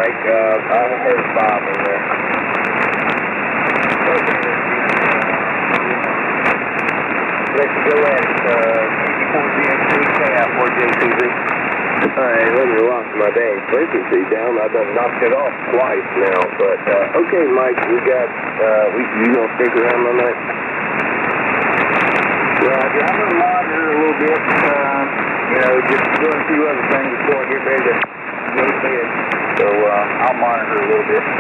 Mike. I heard Bob in there. Let's go at it. KG4ZXC, KI4JTZ. Alright, let me lock my dang frequency down. I've done knocked it off twice now, but, okay, Mike, we got, you gonna stick around on that? Roger, I'm gonna monitor a little bit, just doing a few other things before I get ready to go to bed. So, I'll monitor a little bit.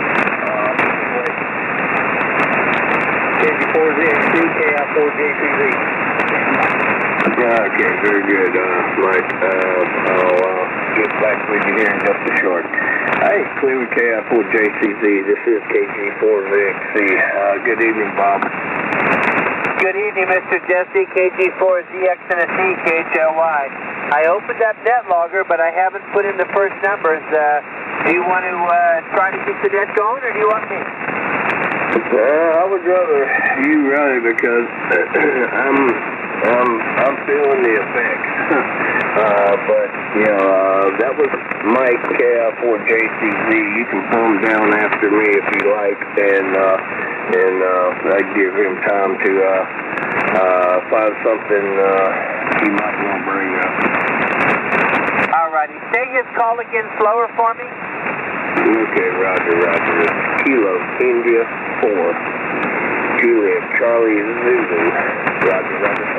KG4ZXC, KI4JTZ. Okay, very good, Mike. I'll get back with you here in just a short. Hey, Cleveland KI4JTZ, this is KG4ZXC. Good evening, Bob. Good evening, Mr. Jesse, KG4ZX and a C, KHLY. I opened up NetLogger, but I haven't put in the first numbers. Do you want to try to get the net going, or do you want me? I would rather you run it because I'm feeling the effects. But, that was Mike KI4JTZ. You can calm down after me if you like, and I'd give him time to find something he might want to bring up. Alrighty, say his call again slower for me. Okay, roger. Kilo, India 4. Juliet, Charlie, Zulu. Roger.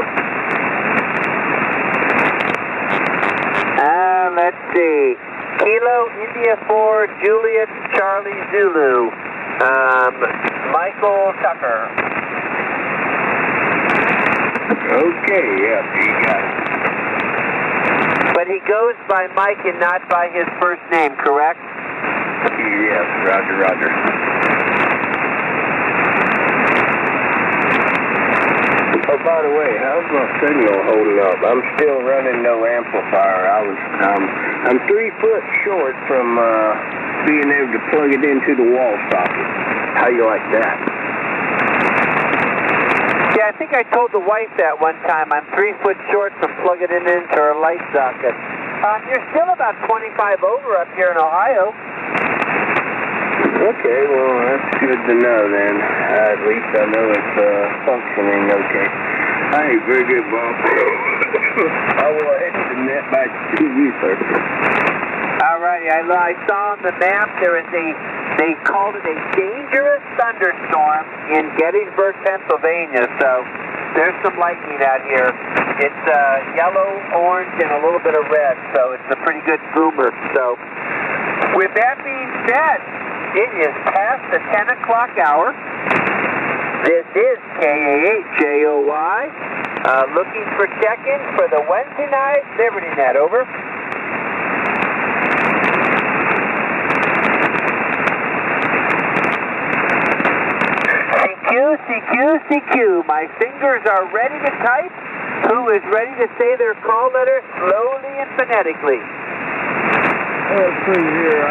Let's see. Kilo, India 4, Juliet, Charlie, Zulu. Michael Tucker. Okay, yeah, you got it. But he goes by Mike and not by his first name, correct? Yes, roger. Oh, by the way, how's my signal holding up? I'm still running no amplifier. I'm 3 foot short from being able to plug it into the wall socket. How you like that? Yeah, I think I told the wife that one time. I'm 3 foot short from plugging it into her light socket. You're still about 25 over up here in Ohio. Okay, well, that's good to know then. At least I know it's functioning okay. Hey, very good, Bob. I will head the net back to you, sir. Alrighty, I saw on the map there is they called it a dangerous thunderstorm in Gettysburg, Pennsylvania, so there's some lightning out here. It's yellow, orange, and a little bit of red, so it's a pretty good boomer. So, with that being said, it is past the 10 o'clock hour. This is KAHJOY, looking for check-in for the Wednesday night Liberty Net, over. CQ, my fingers are ready to type. Who is ready to say their call letter slowly and phonetically? Let's see here,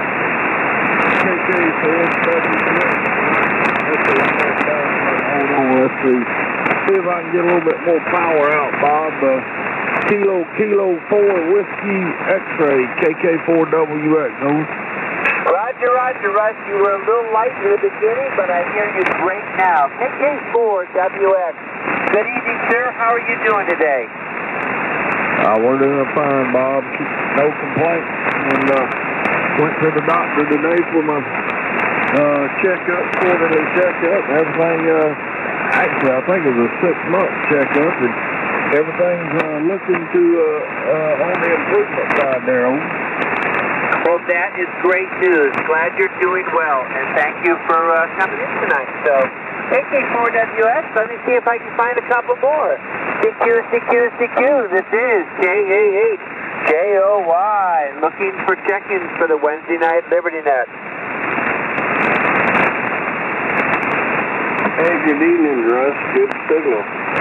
let's see if I can get a little bit more power out, Bob. Kilo 4 Whiskey X-Ray, KK4WX, over. Roger, Russ. You were a little light in the beginning, but I hear you great now. KK4WX. Good evening, sir. How are you doing today? We're doing fine, Bob. No complaints. And went to the doctor today for my quarterly checkup. Everything, actually, I think it was a 6-month checkup, and everything's looking to on the improvement side there. Well, that is great news. Glad you're doing well, and thank you for coming in tonight. So, KK4WX, let me see if I can find a couple more. CQ. This is KAHJOY, looking for check-ins for the Wednesday night Liberty Net. Hey, good evening, Russ. Good signal.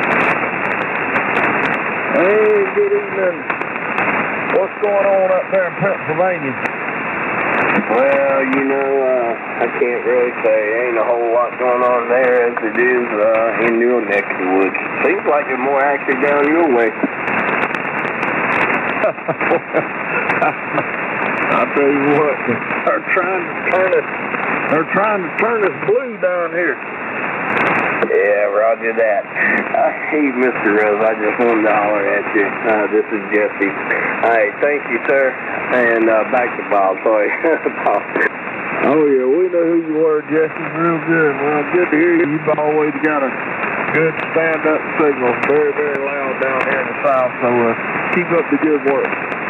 Hey, good evening. What's going on up there in Pennsylvania? Well, I can't really say. Ain't a whole lot going on there as it is in your neck of the woods. Seems like there's more action down your way. I tell you what, they're trying to turn us blue down here. Yeah, roger that. Hey, Mr. Rose, I just wanted to holler at you. This is Jesse. Hey, thank you, sir. And back to Bob. Sorry. Bob. Oh, yeah, we know who you were, Jesse. Real good. Well, good to hear you. You've always got a good stand-up signal. Very, very loud down here in the South, so keep up the good work.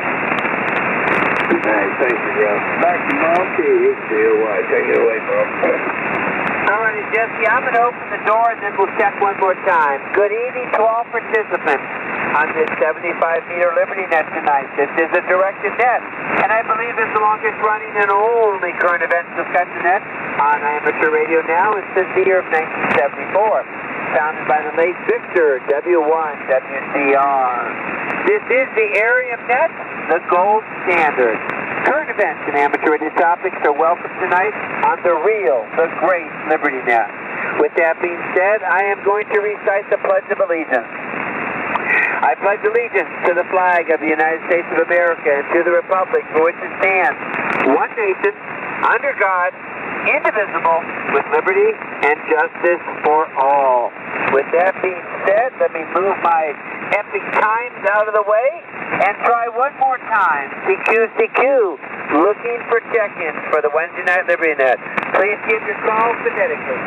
Hey, thank you, bro. Back to Bob. Take it away, bro. All righty, Jesse, I'm going to open the door and then we'll check one more time. Good evening to all participants on this 75-meter Liberty Net tonight. This is a directed net, and I believe it's the longest running and only current events discussion net on amateur radio now and since the year of 1974. Founded by the late Victor W1 WCR. This is the Area Net, the gold standard. Current events and amateur radio topics are welcome tonight on the real, the great Liberty Net. With that being said, I am going to recite the Pledge of Allegiance. I pledge allegiance to the flag of the United States of America and to the republic for which it stands, one nation, under God, indivisible, with liberty and justice for all. With that being said, let me move my epic times out of the way and try one more time. CQ, looking for check-ins for the Wednesday night Liberty Net. Please give your call phonetically.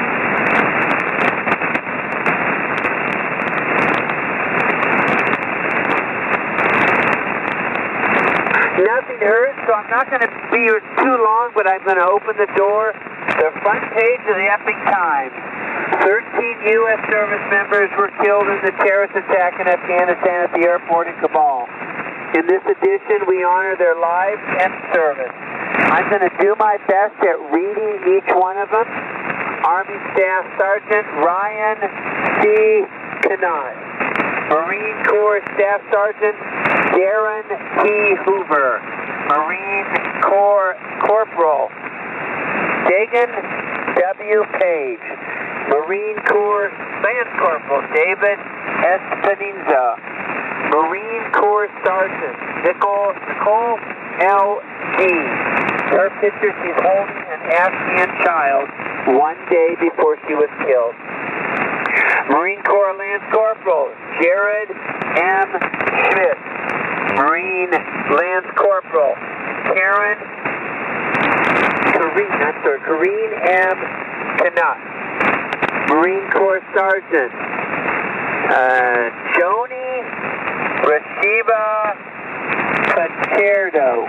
Nothing heard, so I'm not going to be here too long, but I'm going to open the door. The front page of the Epic Times. 13 U.S. service members were killed in the terrorist attack in Afghanistan at the airport in Kabul. In this edition, we honor their lives and service. I'm going to do my best at reading each one of them. Army Staff Sergeant Ryan C. Knott. Marine Corps Staff Sergeant Darren T. Hoover. Marine Corps Corporal Dagan W. Page. Marine Corps Lance Corporal David Espinza. Marine Corps Sergeant Nicole L. G. Her picture, she's holding an Afghan child one day before she was killed. Marine Corps Lance Corporal Jared M. Schmidt. Marine Lance Corporal Kareen M. Knott. Marine Corps Sergeant Joni Rashiba Pacherdo.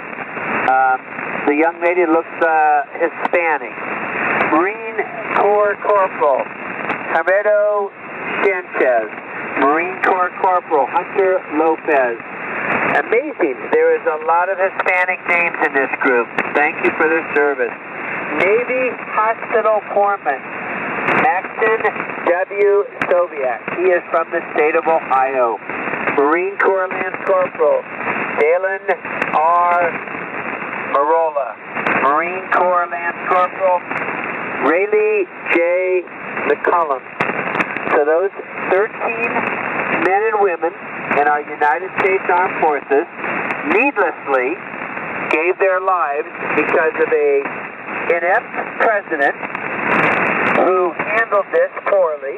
The young lady looks Hispanic. Marine Corps Corporal Javier Sanchez. Marine Corps Corporal Hunter Lopez. Amazing. There is a lot of Hispanic names in this group. Thank you for their service. Navy Hospital Foreman Maxton W. Soviak. He is from the state of Ohio. Marine Corps Lance Corporal Dalen R. Marola. Marine Corps Lance Corporal Rayleigh J. McCullum. So those 13 men and women in our United States Armed Forces needlessly gave their lives because of a inept president who handled this poorly,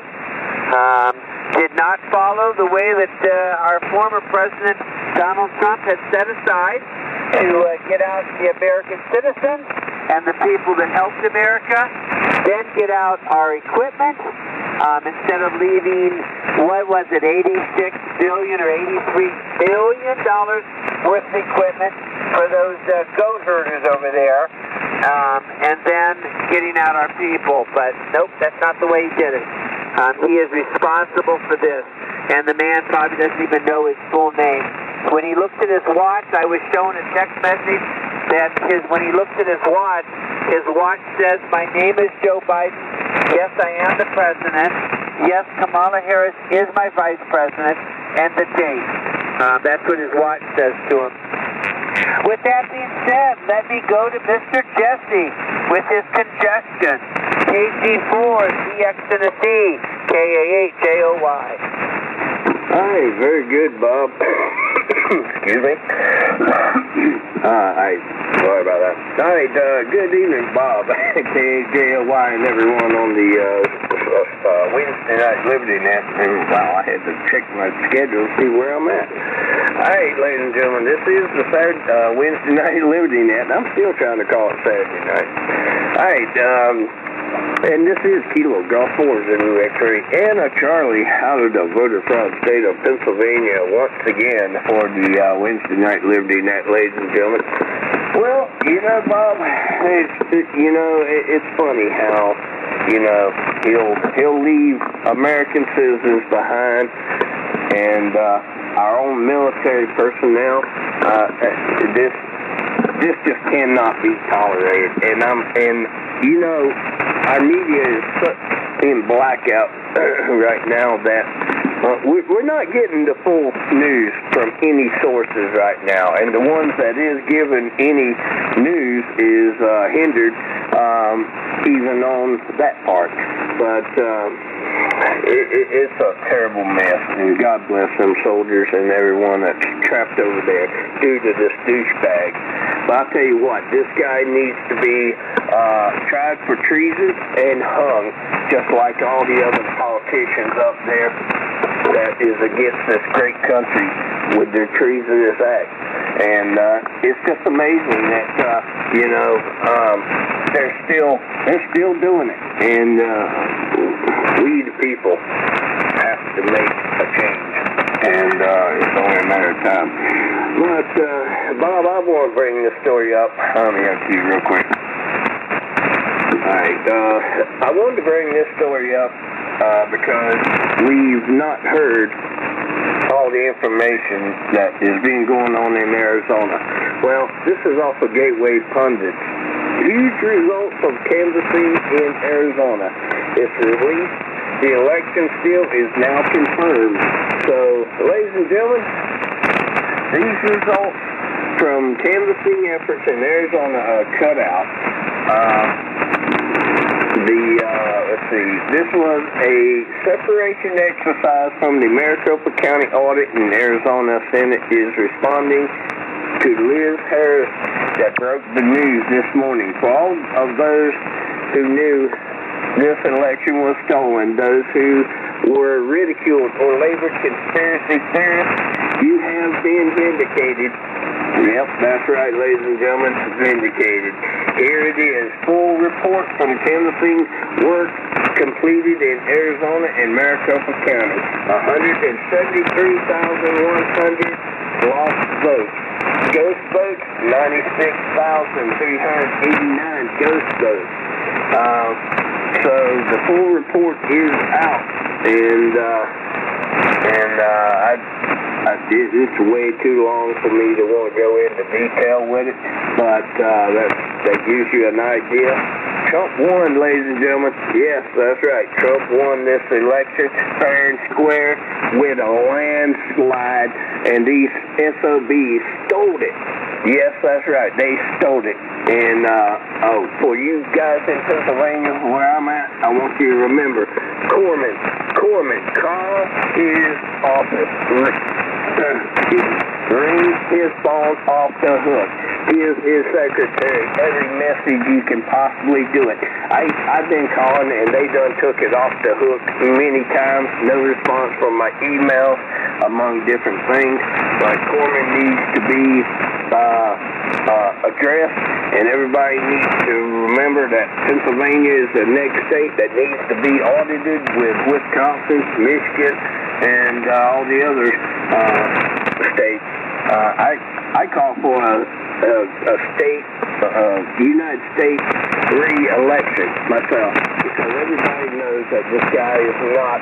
did not follow the way that our former president Donald Trump had set aside to get out the American citizens and the people that helped America, then get out our equipment, instead of leaving, what was it, $86 billion or $83 billion worth of equipment for those goat herders over there, and then getting out our people. But nope, that's not the way he did it. He is responsible for this, and the man probably doesn't even know his full name. When he looked at his watch, I was shown a text message that when he looked at his watch says, "My name is Joe Biden. Yes, I am the president. Yes, Kamala Harris is my vice president," and the date. That's what his watch says to him. With that being said, let me go to Mr. Jesse with his congestion. KC4, CX to the C, KA8JOY. Hi, very good, Bob. Excuse me. Sorry about that. All right, good evening, Bob. KJLY and everyone on the Wednesday Night Liberty Net. And, wow, I had to check my schedule to see where I'm at. All right, ladies and gentlemen, this is the Wednesday Night Liberty Net. I'm still trying to call it Saturday night. All right, and this is Kilo Golf 4 Zulu X-Ray and a Charlie out of the voter-proud state of Pennsylvania once again for the Wednesday Night Liberty Net, ladies and gentlemen. Well, you know, Bob, it's funny how, you know, he'll leave American citizens behind and our own military personnel. This just cannot be tolerated. And you know, our media is in blackout right now that we're not getting the full news from any sources right now, and the ones that is given any news is hindered even on that part. But it's a terrible mess, and God bless them soldiers and everyone that's trapped over there due to this douchebag. But I'll tell you what, this guy needs to be tried for treason and hung, just like all the other politicians up there that is against this great country with their treasonous act. And it's just amazing that they're still doing it. And we the people have to make a change, and it's only a matter of time. But Bob, I want to bring this story up. Let me have you real quick. Alright, I wanted to bring this story up because we've not heard all the information that is being going on in Arizona. Well, this is also Gateway Pundits. Huge results of canvassing in Arizona. It's released. The election still is now confirmed. So, ladies and gentlemen, these results from canvassing efforts in Arizona are cut out. Let's see, this was a separation exercise from the Maricopa County audit, and Arizona Senate is responding to Liz Harris that broke the news this morning. For all of those who knew this election was stolen, those who were ridiculed or labeled conspiracy theorists, you have been vindicated. Yep, that's right, ladies and gentlemen, vindicated. Here it is, full report from canvassing work completed in Arizona and Maricopa County. 173,100 lost votes. Ghost votes, 96,389 ghost votes. So the full report is out, and it's way too long for me to want to go into detail with it, but that gives you an idea. Trump won, ladies and gentlemen. Yes, that's right. Trump won this election fair and square with a landslide, and these SOBs stole it. Yes, that's right. They stole it. And, for you guys in Pennsylvania, where I'm at, I want you to remember, Corman, call his office. Ring his phone off the hook. Give his secretary every message you can possibly do it. I've been calling, and they done took it off the hook many times. No response from my emails, among different things. But Corman needs to be addressed, and everybody needs to remember that Pennsylvania is the next state that needs to be audited with Wisconsin, Michigan, and all the other states. I call for a state, United States re-election myself, because everybody knows that this guy is not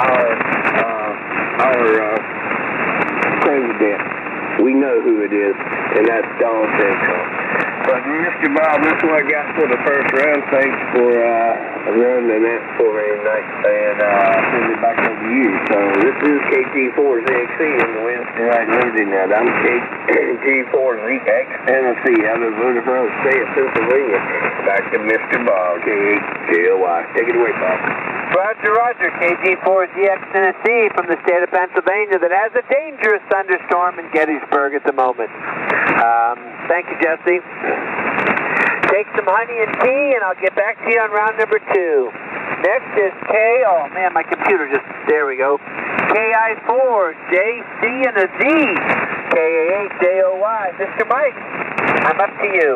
our president. We know who it is, and that's Donald Trump. But Mr. Bob, that's what I got for the first round. Thanks for running that for me tonight, and send it back over to you. So this is KG4ZXC in the Wednesday Night Liberty Net. I'm KG4ZX Tennessee out of the voter-proud state of Pennsylvania. Back to Mr. Bob, KJLY. Take it away, Bob. Roger, KG4ZX Tennessee from the state of Pennsylvania that has a dangerous thunderstorm in Gettysburg at the moment. Thank you, Jesse. Take some honey and tea, and I'll get back to you on round number 2. Next is oh man, my computer just, there we go. KI4, JC and a Z. KA8, JOY. Mr. Mike, I'm up to you.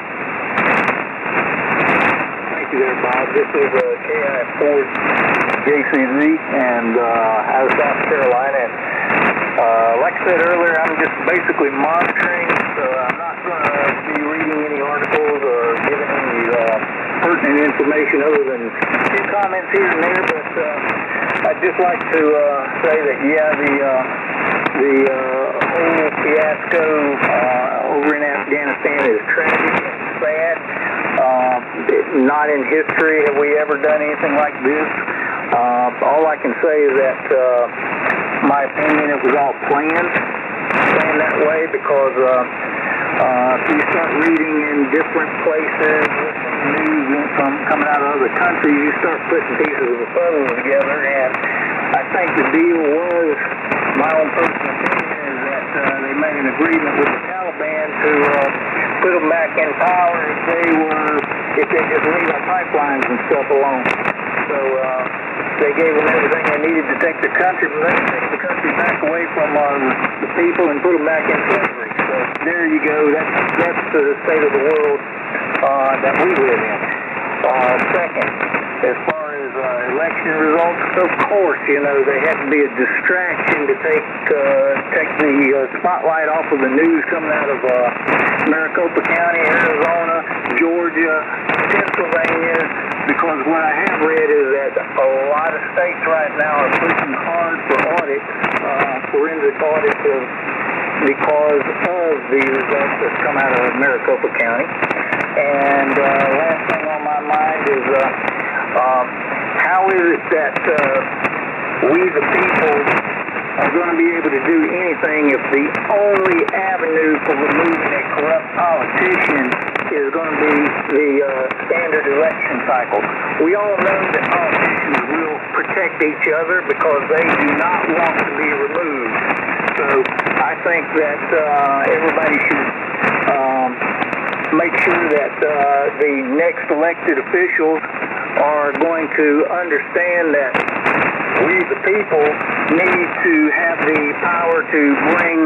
Thank you there, Bob. This is KI4 JCZ and out of South Carolina. And like I said earlier, I'm just basically monitoring, so I'm not going to be reading any articles or giving any pertinent information other than a few comments here and there. But I'd just like to say that, yeah, the whole fiasco over in Afghanistan is tragic and sad. Not in history have we ever done anything like this. All I can say is that, my opinion, it was all planned that way because if you start reading in different places, listening to news coming out of other countries, you start putting pieces of the puzzle together. And I think the deal was, my own personal opinion, is that they made an agreement with the Taliban to put them back in power if they just leave our pipelines and stuff alone. So they gave them everything they needed to take the country, but they take the country back away from the people and put them back in slavery. So there you go. That's the state of the world that we live in. Second, as far as election results, of course, you know, they had to be a distraction to take the spotlight off of the news coming out of Maricopa County, Arizona, Georgia, Pennsylvania, because what I have read is that a lot of states right now are pushing hard for audits, forensic audits, because of the results that come out of Maricopa County. And last thing on my mind is how is it that we the people are going to be able to do anything if the only avenue for removing a corrupt politician is going to be the standard election cycle? We all know that politicians will protect each other because they do not want to be removed. So I think that everybody should make sure that the next elected officials are going to understand that we the people need to have the power to bring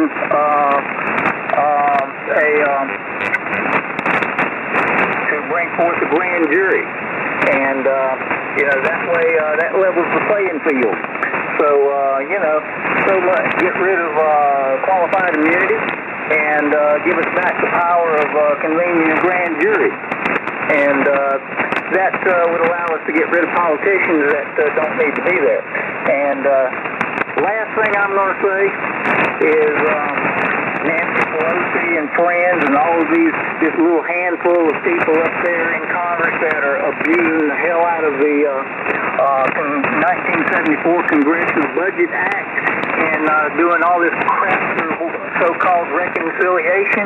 bring forth a grand jury, and you know, that way that levels the playing field. So you know, get rid of qualified immunity and give us back the power of convening a grand jury, and that would allow us to get rid of politicians that don't need to be there. And last thing I'm going to say is Nancy Pelosi and friends and all of this little handful of people up there in Congress that are abusing the hell out of the 1974 Congressional Budget Act and doing all this crap through so-called reconciliation.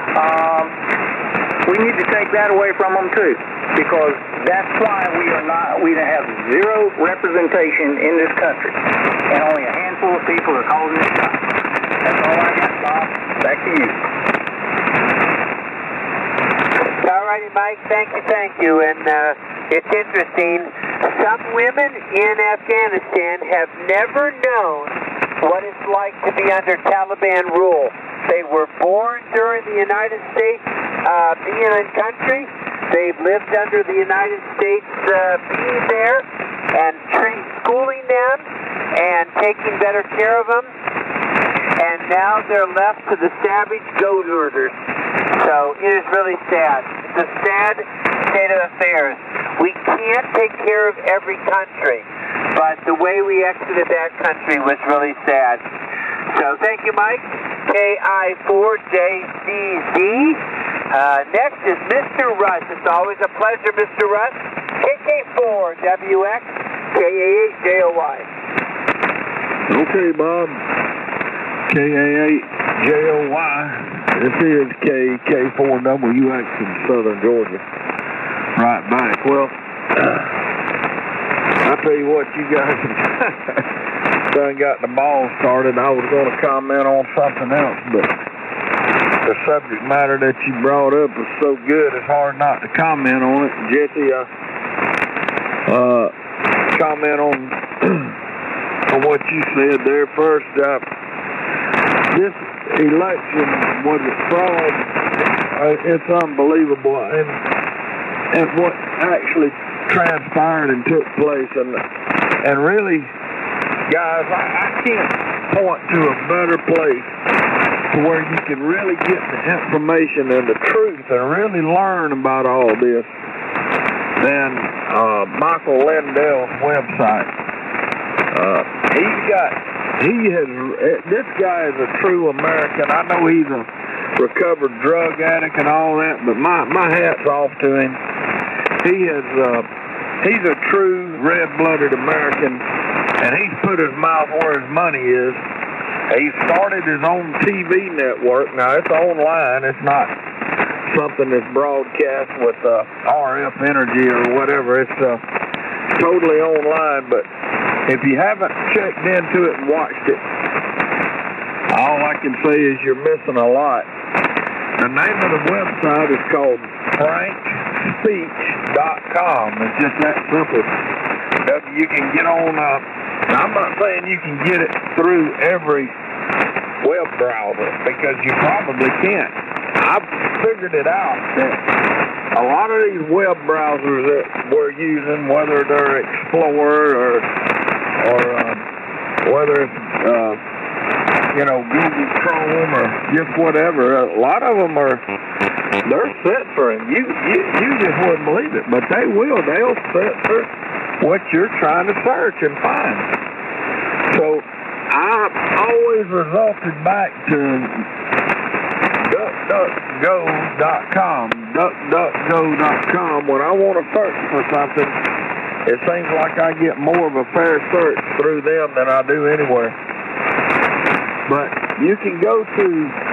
We need to take that away from them too, because that's why we have zero representation in this country, and only a handful of people are calling this shots. That's all I got, Bob. Back to you. All righty, Mike. Thank you. And it's interesting. Some women in Afghanistan have never known what it's like to be under Taliban rule. They were born during the United States being in country. They've lived under the United States being there and schooling them and taking better care of them. And now they're left to the savage goat herders. So it is really sad. It's a sad state of affairs. We can't take care of every country, but the way we exited that country was really sad. So thank you, Mike. KI4JCZ. Next is Mr. Russ. It's always a pleasure, Mr. Russ. KK4WX, KA8JOY. Okay, Bob. KA8JOY. This is KK4WX in Southern Georgia. Right back. Well, I tell you what, you guys done got the ball started. I was going to comment on something else, but the subject matter that you brought up was so good, it's hard not to comment on it. Jesse, comment on what you said there first. This election was a fraud. It's unbelievable, and what actually transpired and took place, and really, guys, I can't point to a better place to where you can really get the information and the truth and really learn about all this than Michael Lindell's website. This guy is a true American. I know he's a recovered drug addict and all that, but my hat's off to him. He's a true red-blooded American, and he's put his mouth where his money is. He started his own TV network. Now, it's online. It's not something that's broadcast with RF Energy or whatever. It's totally online, but if you haven't checked into it and watched it, all I can say is you're missing a lot. The name of the website is called frankspeech.com. It's just that simple. You can get on, I'm not saying you can get it through every web browser, because you probably can't. I've figured it out that a lot of these web browsers that we're using, whether they're Explorer or whether it's Google Chrome or just whatever, a lot of them they're censoring. You just wouldn't believe it, but they'll censor what you're trying to search and find. So I always resorted back to DuckDuckGo.com when I want to search for something. It seems like I get more of a fair search through them than I do anywhere. But you can go to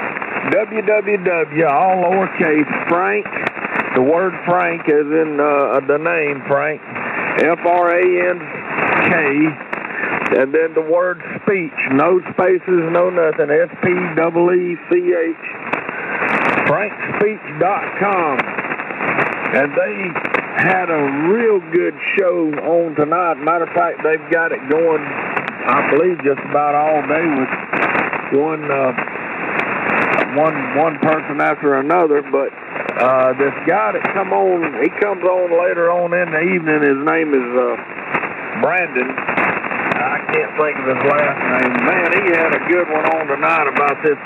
www, all lowercase, Frank, the word Frank as in the name Frank, F-R-A-N-K, and then the word speech, no spaces, no nothing, S-P-E-E-C-H, frankspeech.com. And they had a real good show on tonight. Matter of fact, they've got it going, I believe, just about all day with one person after another. But this guy that he comes on later on in the evening. His name is Brandon. I can't think of his last name. Man, he had a good one on tonight about this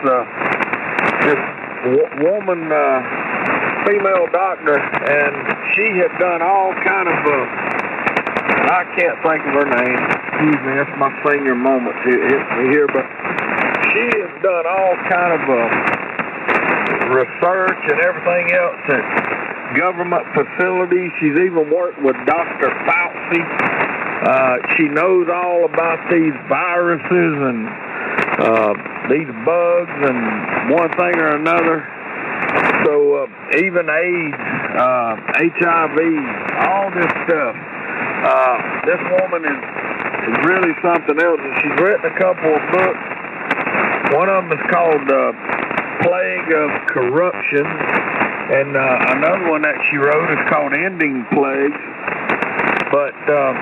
woman, female doctor, and she had done all kind of I can't think of her name. Excuse me, that's my senior moment here, but she has done all kind of research and everything else at government facilities. She's even worked with Dr. Fauci. She knows all about these viruses and these bugs and one thing or another. So even AIDS, HIV, all this stuff. This woman is really something else. And she's written a couple of books. One of them is called Plague of Corruption, and another one that she wrote is called Ending Plagues. But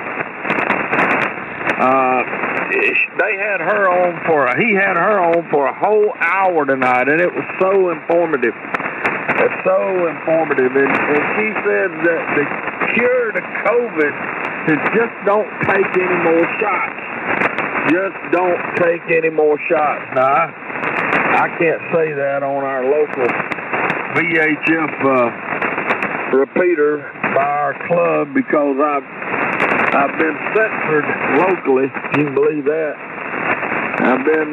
he had her on for a whole hour tonight, and it was so informative. It's so informative, and she said that the cure to COVID is just don't take any more shots. Just don't take any more shots. Now, I can't say that on our local VHF repeater by our club because I've been censored locally. You can believe that. I've been,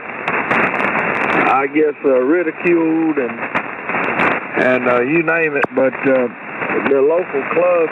I guess, ridiculed and you name it. But the local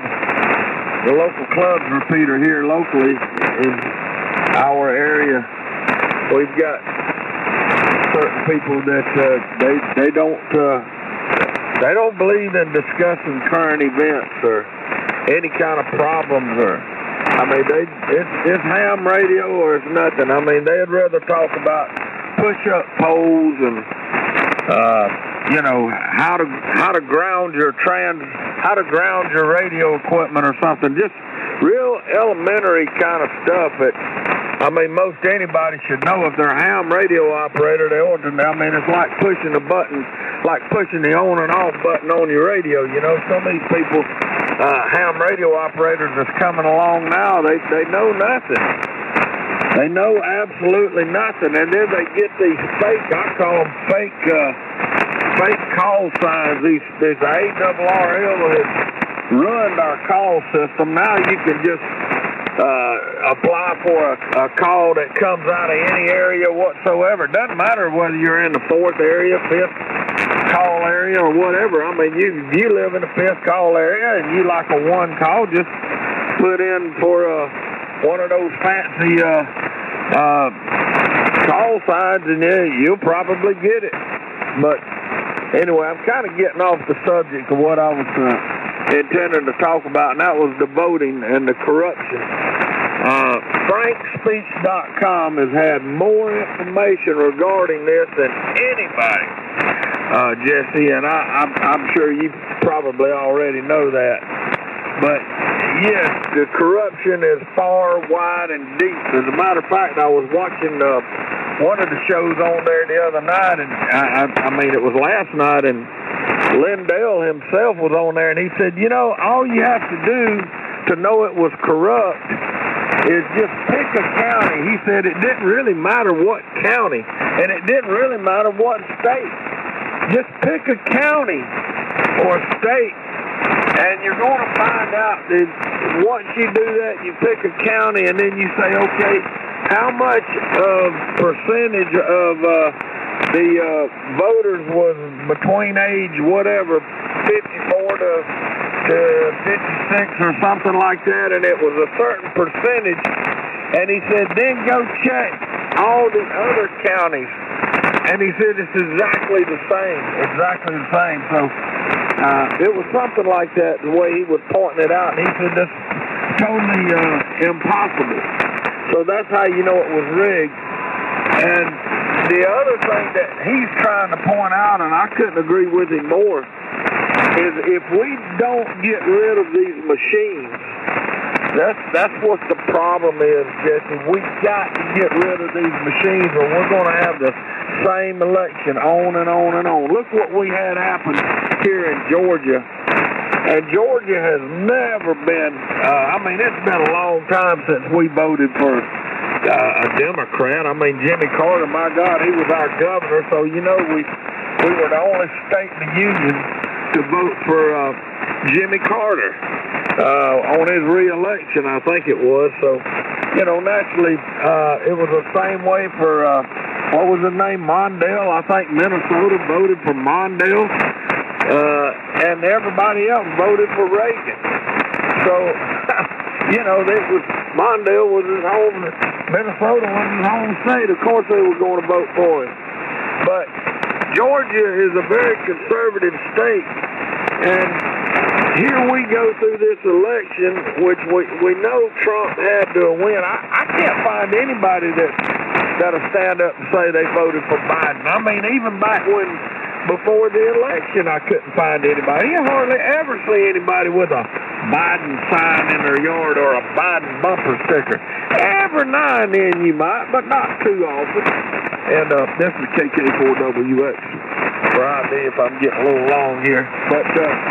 club's repeater here locally in our area, we've got certain people that they don't believe in discussing current events or any kind of problems, or I mean it's ham radio or it's nothing. I mean they'd rather talk about push-up poles and you know, how to ground your radio equipment or something. Just real elementary kind of stuff that, I mean, most anybody should know. If they're a ham radio operator, they ought to. I mean, it's like pushing the button, like pushing the on and off button on your radio. You know, some of these people, ham radio operators that's coming along now, they know nothing. They know absolutely nothing, and then they get these fake, I call them fake call signs. This ARRL has ruined our call system. Now you can just apply for a call that comes out of any area whatsoever. It doesn't matter whether you're in the 4th area, 5th call area, or whatever. I mean, you live in the 5th call area and you like a 1 call, just put in for one of those fancy call signs, and you'll probably get it. But anyway, I'm kind of getting off the subject of what I was intending to talk about, and that was the voting and the corruption. FrankSpeech.com has had more information regarding this than anybody, Jesse, and I'm sure you probably already know that. But yes, the corruption is far, wide, and deep. As a matter of fact, I was watching one of the shows on there the other night, and I mean, it was last night, and Lindell himself was on there, and he said, you know, all you have to do to know it was corrupt is just pick a county. He said it didn't really matter what county, and it didn't really matter what state. Just pick a county or a state, and you're going to find out that once you do that, you pick a county, and then you say, okay, how much percentage of the voters was between age whatever, 54 to 56 or something like that, and it was a certain percentage, and he said, then go check all the other counties, and he said it's exactly the same. So it was something like that, the way he was pointing it out, and he said that's totally impossible. So that's how you know it was rigged. And the other thing that he's trying to point out, and I couldn't agree with him more, is if we don't get rid of these machines, that's what the problem is, Jesse. We got to get rid of these machines, or we're going to have the same election on and on and on. Look what we had happen here in Georgia. And Georgia has never been, I mean, it's been a long time since we voted for a Democrat. I mean, Jimmy Carter, my God, he was our governor, so, you know, we were the only state in the union to vote for Jimmy Carter on his re-election, I think it was. So, you know, naturally, it was the same way for, what was his name, Mondale. I think Minnesota voted for Mondale. And everybody else voted for Reagan. So, you know, Mondale was his home, Minnesota was his home state. Of course they were going to vote for him. But Georgia is a very conservative state, and here we go through this election, which we know Trump had to win. I can't find anybody that'll stand up and say they voted for Biden. I mean, even back before the election, I couldn't find anybody. You hardly ever see anybody with a Biden sign in their yard or a Biden bumper sticker. Every now and then you might, but not too often. And this is KK4WX for ID if I'm getting a little long here. But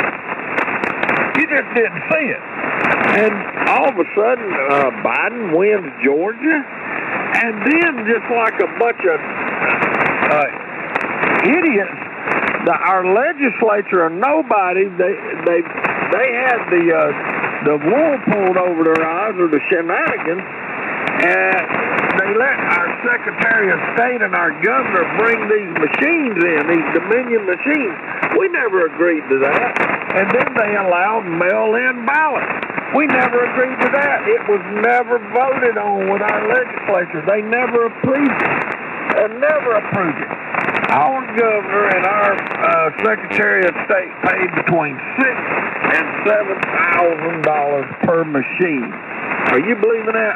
you just didn't see it. And all of a sudden, Biden wins Georgia. And then just like a bunch of idiots, our legislature or nobody, they had the wool pulled over their eyes, or the shenanigans, and they let our Secretary of State and our governor bring these machines in, these Dominion machines. We never agreed to that. And then they allowed mail-in ballots. We never agreed to that. It was never voted on with our legislature. They never approved it. Our governor and our Secretary of State paid between $6,000 and $7,000 per machine. Are you believing that?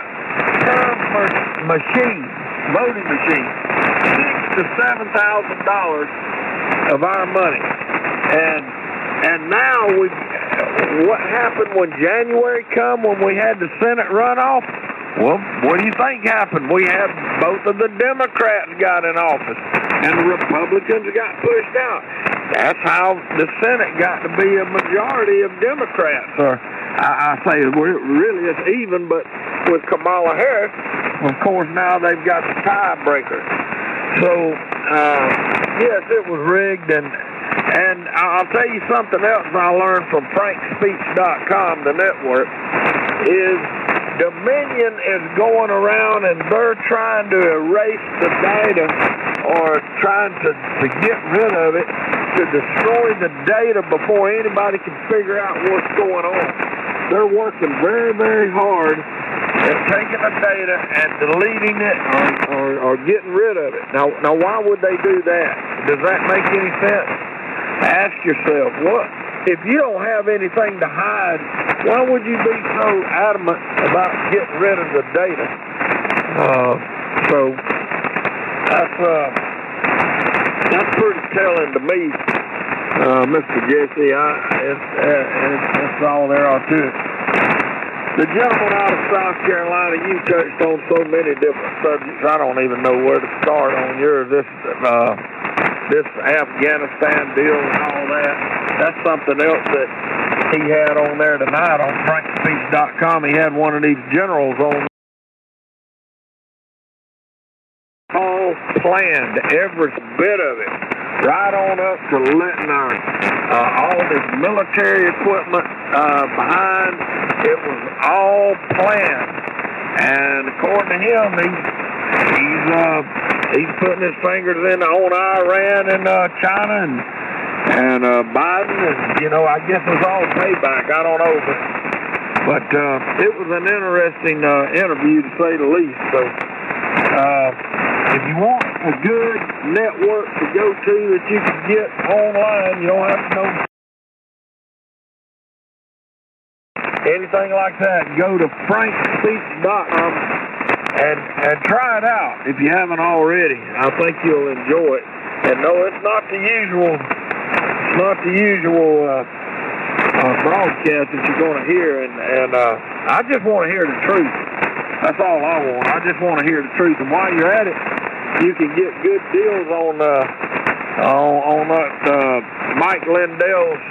Per machine, voting machine. $6,000 to $7,000 of our money. And now what happened when January come, when we had the Senate runoff? Well, what do you think happened? We had both of the Democrats got in office, and the Republicans got pushed out. That's how the Senate got to be a majority of Democrats. Or I say really it's even, but with Kamala Harris, of course, now they've got the tiebreaker. So, yes, it was rigged, and I'll tell you something else I learned from FrankSpeech.com, the network, is Dominion is going around and they're trying to erase the data or trying to get rid of it, to destroy the data before anybody can figure out what's going on. They're working very, very hard at taking the data and deleting it or getting rid of it. Now, why would they do that? Does that make any sense? Ask yourself, what if you don't have anything to hide, why would you be so adamant about getting rid of the data? So that's pretty telling to me, Mr. Jesse. That's all there are to it. The gentleman out of South Carolina, you touched on so many different subjects. I don't even know where to start on yours. This Afghanistan deal and all that. That's something else that he had on there tonight on FrankSpeech.com. He had one of these generals on. All planned, every bit of it, right on up to letting our all this military equipment behind. It was all planned, and according to him, he's putting his fingers in on Iran and China and Biden, and I guess it's all payback. I don't know, but it was an interesting interview to say the least. So if you want a good network to go to that you can get online, you don't have to know anything like that. Go to FrankSpeech.com and try it out if you haven't already. I think you'll enjoy it. And no, it's not the usual. It's not the usual broadcast that you're going to hear. And I just want to hear the truth. That's all I want. I just want to hear the truth. And while you're at it, you can get good deals on Mike Lindell's.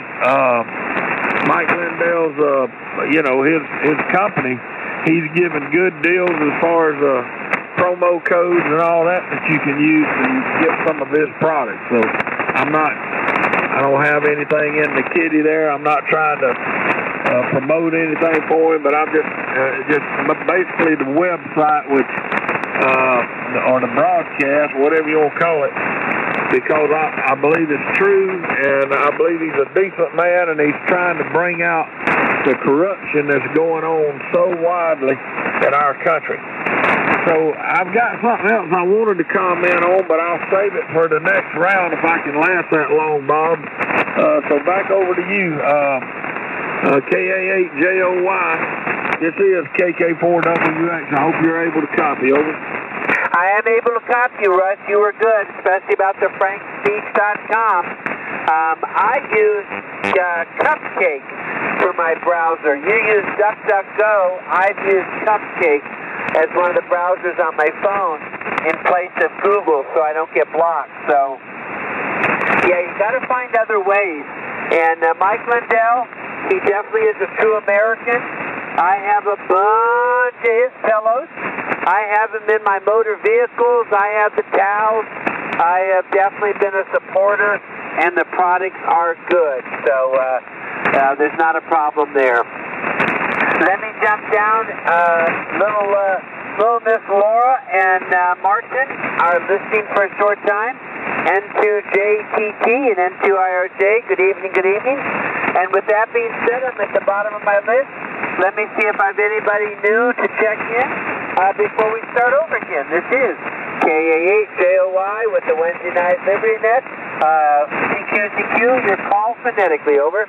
His company. He's giving good deals as far as promo codes and all that you can use to get some of his products. So I don't have anything in the kitty there. I'm not trying to promote anything for him, but I'm just basically the website, which or the broadcast, whatever you want to call it, because I believe it's true, and I believe he's a decent man, and he's trying to bring out the corruption that's going on so widely in our country. So I've got something else I wanted to comment on, but I'll save it for the next round if I can last that long, Bob. So back over to you, KA8JOY. This is KK4WX. I hope you're able to copy. Over. I am able to copy you, Russ. You were good, especially about the FrankSpeech.com. I use Cupcake for my browser. You use DuckDuckGo. I've used Cupcake as one of the browsers on my phone in place of Google so I don't get blocked. So, yeah, you got to find other ways. And Mike Lindell, he definitely is a true American. I have a bunch of his pillows. I have them in my motor vehicles. I have the towels. I have definitely been a supporter, and the products are good. So there's not a problem there. Let me jump down. Little Miss Laura and Martin are listening for a short time. N2JTT and N2IRJ, good evening, good evening. And with that being said, I'm at the bottom of my list. Let me see if I have anybody new to check in before we start over again. This is KA8JOY with the Wednesday Night Liberty Net. CQCQ, your call phonetically, over.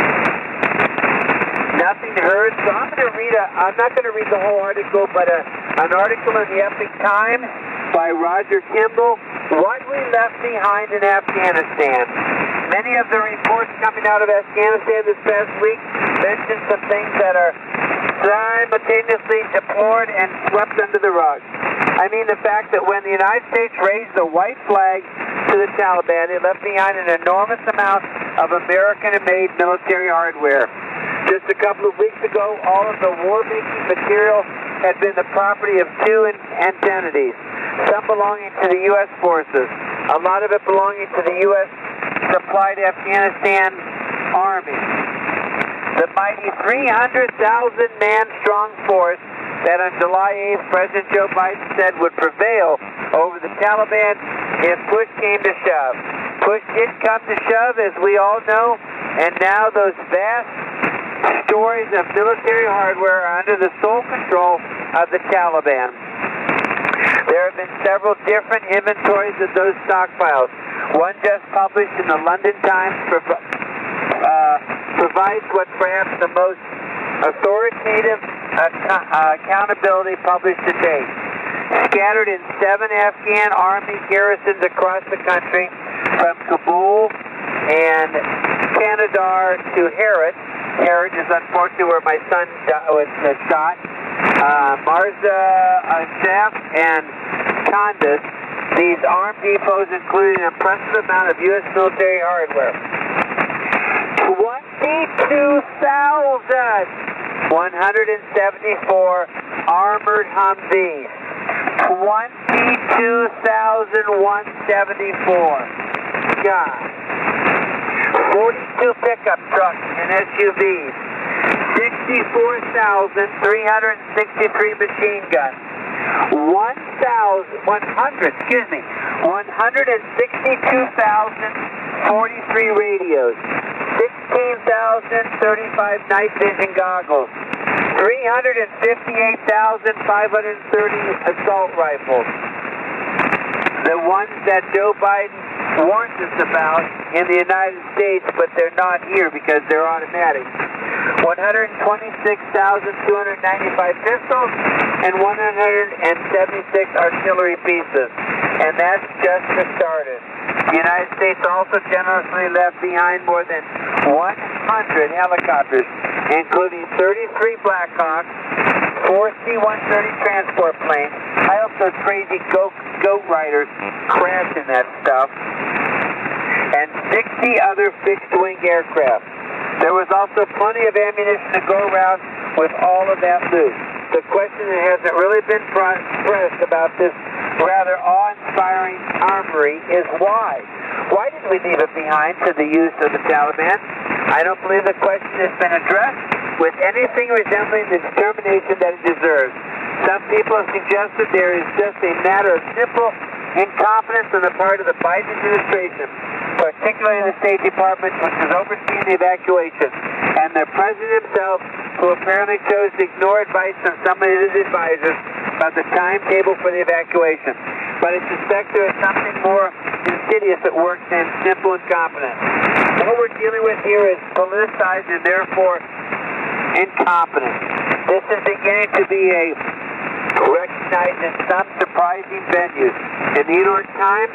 Nothing heard, so I'm not going to read the whole article, but an article in the Epic Times by Roger Kimball, What We Left Behind in Afghanistan. Many of the reports coming out of Afghanistan this past week mention some things that are simultaneously deplored and swept under the rug. I mean the fact that when the United States raised the white flag to the Taliban, it left behind an enormous amount of American-made military hardware. Just a couple of weeks ago, all of the war-making material had been the property of two entities, some belonging to the U.S. forces, a lot of it belonging to the U.S. supplied Afghanistan Army. The mighty 300,000-man strong force that on July 8th, President Joe Biden said would prevail over the Taliban if push came to shove. Push did come to shove, as we all know, and now those vast stores of military hardware are under the sole control of the Taliban. There have been several different inventories of those stockpiles. One just published in the London Times provides what perhaps the most authoritative accountability published to date. Scattered in 7 Afghan army garrisons across the country, from Kabul and Kandahar to Herat. Herat is unfortunately where my son was shot. Marza Shaf and Kandahar. These armed depots include an impressive amount of U.S. military hardware. 22,174 armored Humvees. 22,174. God. 42 pickup trucks and SUVs. 64,363 machine guns. 162,043 radios. 16,035 night vision goggles. 358,530 assault rifles. The ones that Joe Biden warns us about in the United States, but they're not here because they're automatic. 126,295 pistols and 176 artillery pieces. And that's just for starters. The United States also generously left behind more than 100 helicopters, including 33 Blackhawks, 4 C-130 transport planes. I hope those crazy goat riders crash in that stuff. And 60 other fixed-wing aircraft. There was also plenty of ammunition to go around with all of that loot. The question that hasn't really been pressed about this rather awe-inspiring armory is why? Why did we leave it behind to the use of the Taliban? I don't believe the question has been addressed with anything resembling the determination that it deserves. Some people have suggested there is just a matter of simple incompetence on the part of the Biden administration, particularly the State Department, which is overseeing the evacuation, and the President himself, who apparently chose to ignore advice from some of his advisors about the timetable for the evacuation. But I suspect there is something more insidious at work than simple incompetence. What we're dealing with here is politicized and therefore incompetent. This is beginning to be recognized in some surprising venues. In the New York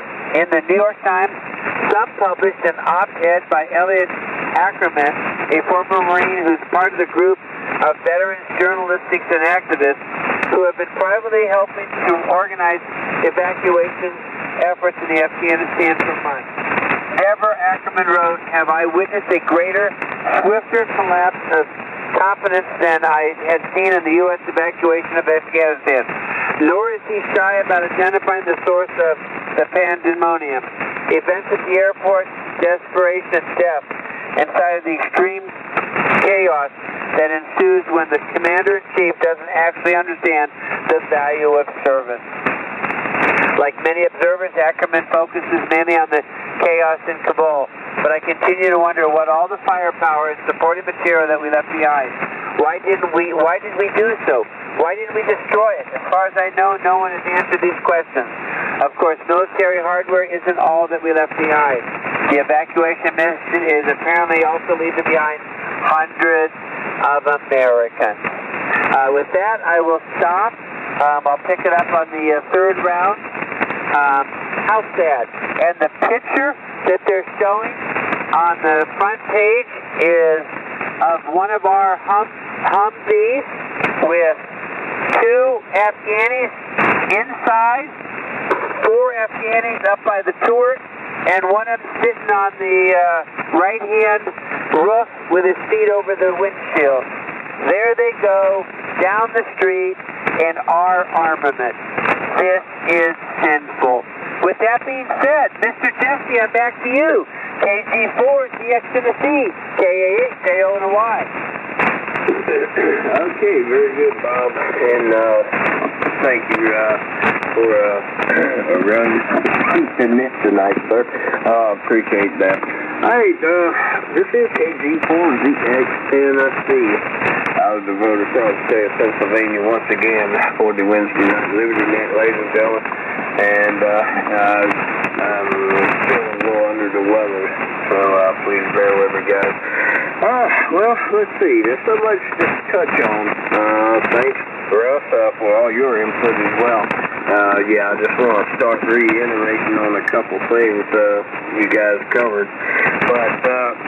Times, some published an op-ed by Elliot Ackerman, a former Marine who's part of the group of veterans, journalistics, and activists who have been privately helping to organize evacuation efforts in Afghanistan for months. Never, Ackerman wrote, have I witnessed a greater, swifter collapse of competence than I had seen in the U.S. evacuation of Afghanistan. Nor is he shy about identifying the source of the pandemonium. Events at the airport, desperation, and death, inside of the extreme chaos that ensues when the commander-in-chief doesn't actually understand the value of service. Like many observers, Ackerman focuses mainly on the chaos in Kabul, but I continue to wonder what all the firepower and supporting material that we left behind. Why did we do so? Why didn't we destroy it? As far as I know, no one has answered these questions. Of course, military hardware isn't all that we left behind. The evacuation mission is apparently also leaving behind hundreds of Americans. With that, I will stop I'll pick it up on the third round. How sad. And the picture that they're showing on the front page is of one of our Humvees with 2 Afghanis inside, 4 Afghanis up by the turret, and one of them sitting on the right-hand roof with his feet over the windshield. There they go, down the street in our armament. This is sinful. With that being said, Mr. Jesse, I'm back to you. KG4, DX to the C, KA8, JO and a Y. Okay, very good, Bob. And thank you for a run in it tonight, sir. Appreciate that. All right, this is KG4ZX10C out of the Voter State of Pennsylvania once again for the Wednesday Night Liberty Net, ladies and gentlemen. And I'm feeling a little under the weather, so please bear with me, guys. Well, let's see. There's so much to touch on. Thanks, Russ, for all your input as well. Yeah, I just want to start reiterating on a couple things you guys covered. But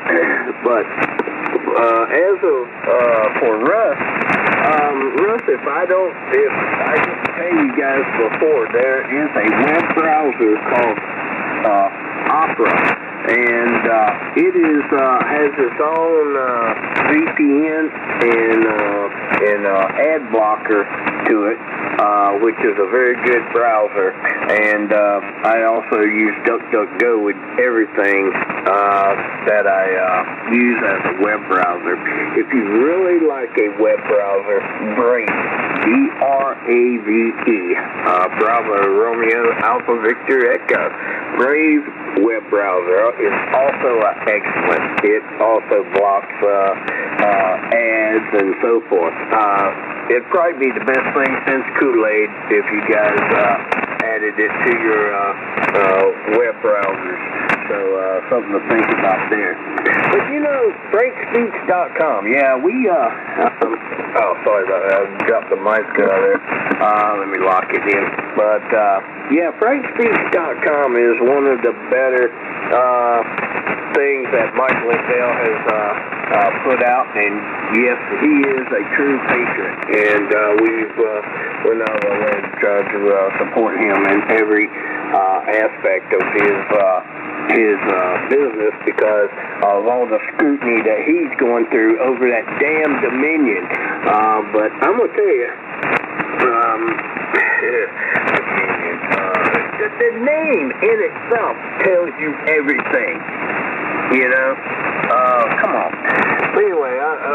as of for Russ, if I didn't tell you guys before, there is a web browser called Opera, and it is has its own VPN and ad blocker to it, which is a very good browser. And I also use DuckDuckGo with everything that I use as a web browser. If you really like a web browser, Brave, B-R-A-V-E, Bravo, Romeo, Alpha, Victor, Echo, Brave web browser is also excellent. It also blocks ads and so forth. It'd probably be the best thing since Kool-Aid if you guys added it to your web browsers. So something to think about there. But you know, FrankSpeech.com. Yeah, we oh, sorry about that. I dropped the mic there. Let me lock it in. But yeah, FrankSpeech.com is one of the better things that Mike Lindell has put out, and yes, he is a true patriot, and we're not already trying to support him in every aspect of his business because of all the scrutiny that he's going through over that damn Dominion. But I'm gonna tell you, the name in itself tells you everything. You know, come on. But anyway,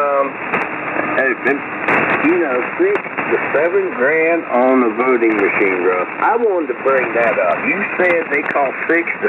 you know, $6 to $7 grand on the voting machine, Russ. I wanted to bring that up. You said they cost $6 to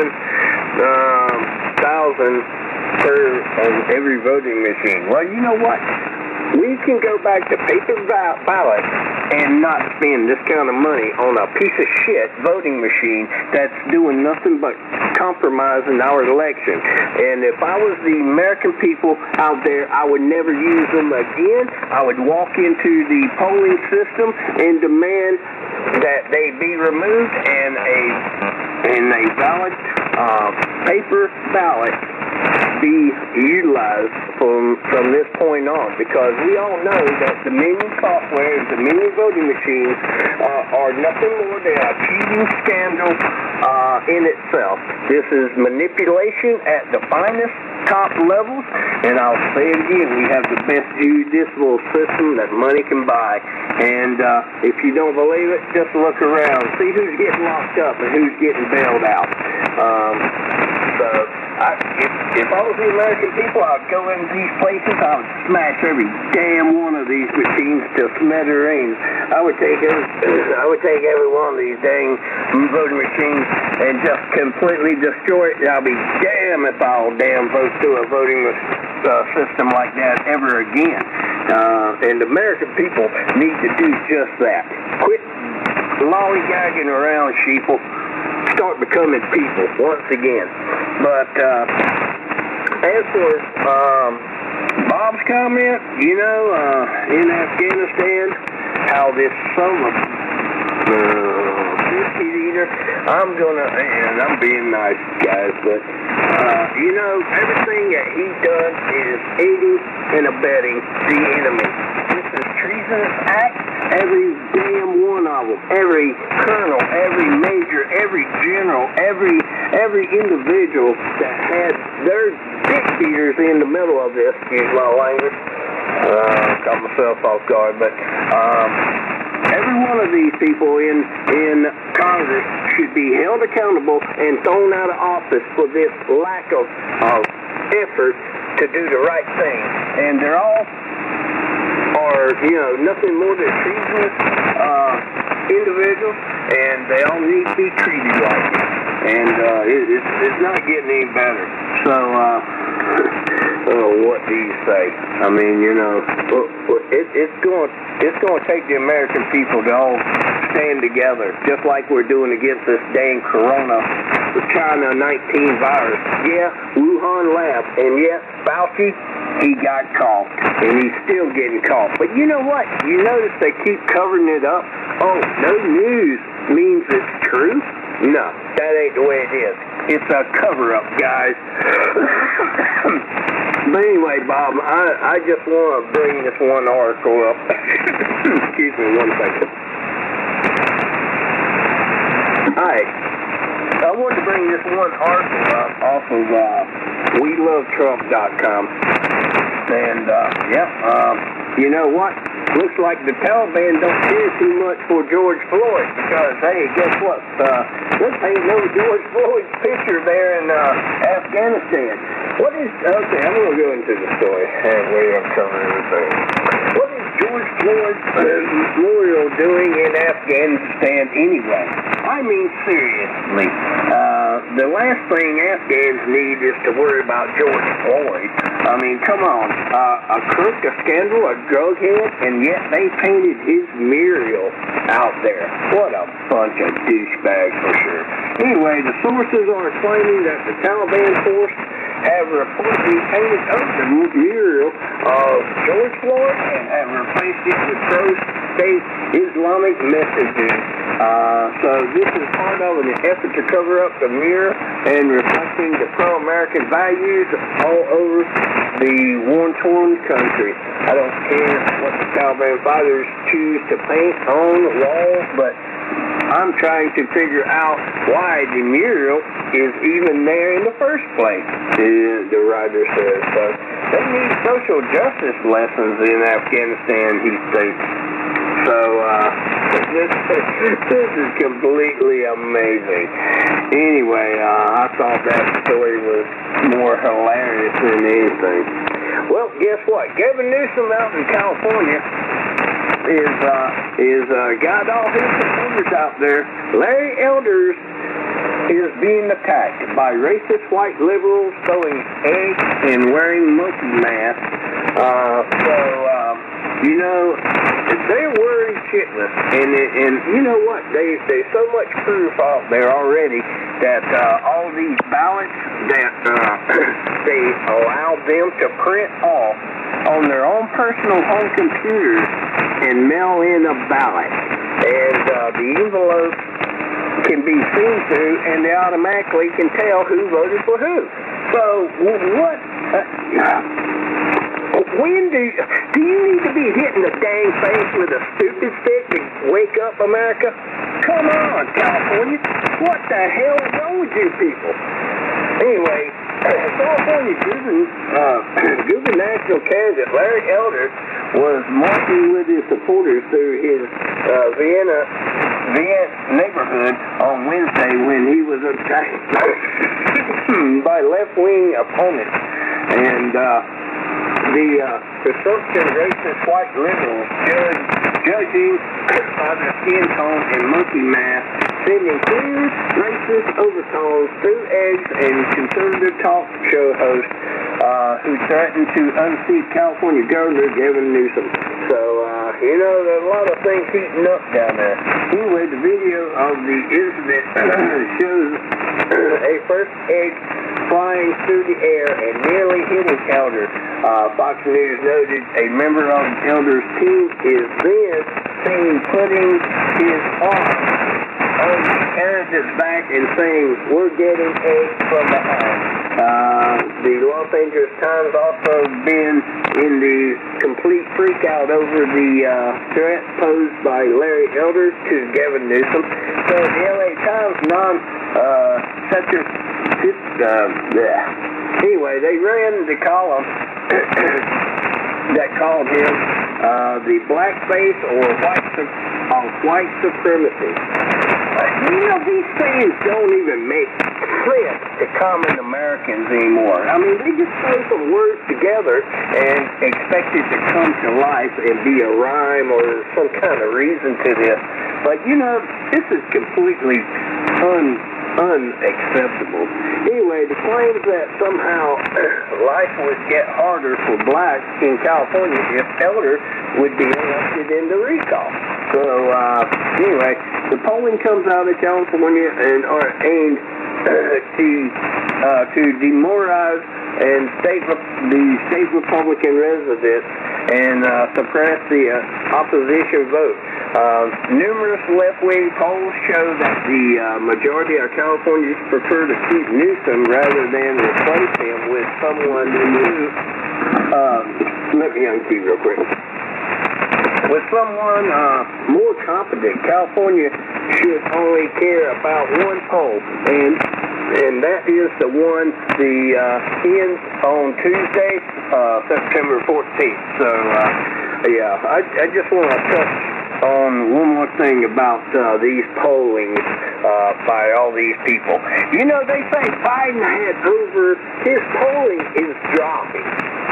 $7,000 on every voting machine. Well, you know what? We can go back to paper ballot and not spend this kind of money on a piece of shit voting machine that's doing nothing but compromising our election. And if I was the American people out there, I would never use them again. I would walk into the polling system and demand that they be removed and a valid paper ballot be utilized from this point on, because we all know that Dominion software and Dominion voting machines are nothing more than a cheating scandal in itself. This is manipulation at the finest top levels, and I'll say it again, we have the best judicial system that money can buy. And if you don't believe it, just look around, see who's getting locked up and who's getting bailed out. If I was the American people, I'd go into these places, I would smash every damn one of these machines to smithereens. I would take every one of these dang voting machines and just completely destroy it. I'll be damn if I'll damn vote to a voting system like that ever again. And the American people need to do just that. Quit lollygagging around, sheeple. Start becoming people once again. But as for Bob's comment, you know, in Afghanistan, how this son of biscuit eater, I'm being nice, guys, but, you know, everything that he does is aiding and abetting the enemy. This is treasonous act, every damn one of them, every colonel, every major, every general, every individual that had their dick beaters in the middle of this, excuse my language, caught myself off guard, but, every one of these people in Congress should be held accountable and thrown out of office for this lack of effort to do the right thing. And they're all nothing more than treasonous individuals, and they all need to be treated like it. And it's not getting any better. So, what do you say? I mean, you know, it's going to take the American people to all stand together, just like we're doing against this dang corona, the China 19 virus. Yeah, Wuhan lab, and yeah, Fauci, he got caught, and he's still getting caught. But you know what? You notice they keep covering it up? Oh, no news means it's true? No, that ain't the way it is. It's a cover-up, guys. But anyway, Bob, I just want to bring this one article up. Excuse me 1 second. Hi. I wanted to bring this one article up off of WeLoveTrump.com. And, you know what? Looks like the Taliban don't care too much for George Floyd because, hey, guess what? Let's paint over George Floyd's picture there in Afghanistan. Okay, I'm going to go into the story and we're going to cover everything. What is George Floyd's memorial doing in Afghanistan anyway? I mean, seriously. The last thing Afghans need is to worry about George Floyd. I mean, come on. A crook, a scandal, a drug head, and yet they painted his mural out there. What a bunch of douchebags for sure. Anyway, the sources are claiming that the Taliban force have reportedly painted over the mural of George Floyd and have replaced it with pro-state Islamic messages. So this is part of an effort to cover up the mural and reflecting the pro-American values all over the war-torn country. I don't care what the Taliban fighters choose to paint on the walls, but I'm trying to figure out why the mural is even there in the first place, the writer says. So they need social justice lessons in Afghanistan, he states. So this is completely amazing. Anyway, I thought that story was more hilarious than anything. Well, guess what? Gavin Newsom out in California is got all his supporters out there. Larry Elders is being attacked by racist white liberals throwing eggs and wearing monkey masks. You know, they're worried shitless, and you know what? There's so much proof out there already that all these ballots that they allow them to print off on their own personal home computers and mail in a ballot, and the envelope can be seen through, and they automatically can tell who voted for who. So what? When do you need to be hitting the dang face with a stupid stick to wake up, America? Come on, California. What the hell is wrong with you people? Anyway, California gubernatorial candidate Larry Elders was marching with his supporters through his Vienna neighborhood on Wednesday when he was attacked by left-wing opponents. And the presumption racist white liberals judging by the skin tone and monkey mask, sending clear racist overtones through eggs and conservative talk show hosts who threatened to unseat California Governor Gavin Newsom. So, you know, there's a lot of things heating up down there. Anyway, the video of the incident shows a first egg flying through the air and nearly hitting Elders. Fox News noted a member of Elders' team is then seen putting his arm on the candidate's back and saying, "We're getting eggs from behind." The Los Angeles Times also been in the complete freak out over the threat posed by Larry Elder to Gavin Newsom. So the LA Times anyway, they ran the column that called him the blackface or white supremacy. These things don't even make sense to common Americans anymore. I mean, they just throw some words together and expect it to come to life and be a rhyme or some kind of reason to this. But, this is completely unacceptable. Anyway, the claims that somehow life would get harder for blacks in California if Elder would be elected in the recall. So, anyway, the polling comes out of California and are aimed to demoralize and the state Republican residents and suppress the opposition vote. Numerous left-wing polls show that the majority of Californians prefer to keep Newsom rather than replace him with someone new. Let me unkey real quick. With someone more competent, California should only care about one poll, and that is the one ends on Tuesday, September 14th. So, I just want to touch on one more thing about these pollings by all these people. They say Biden his polling is dropping.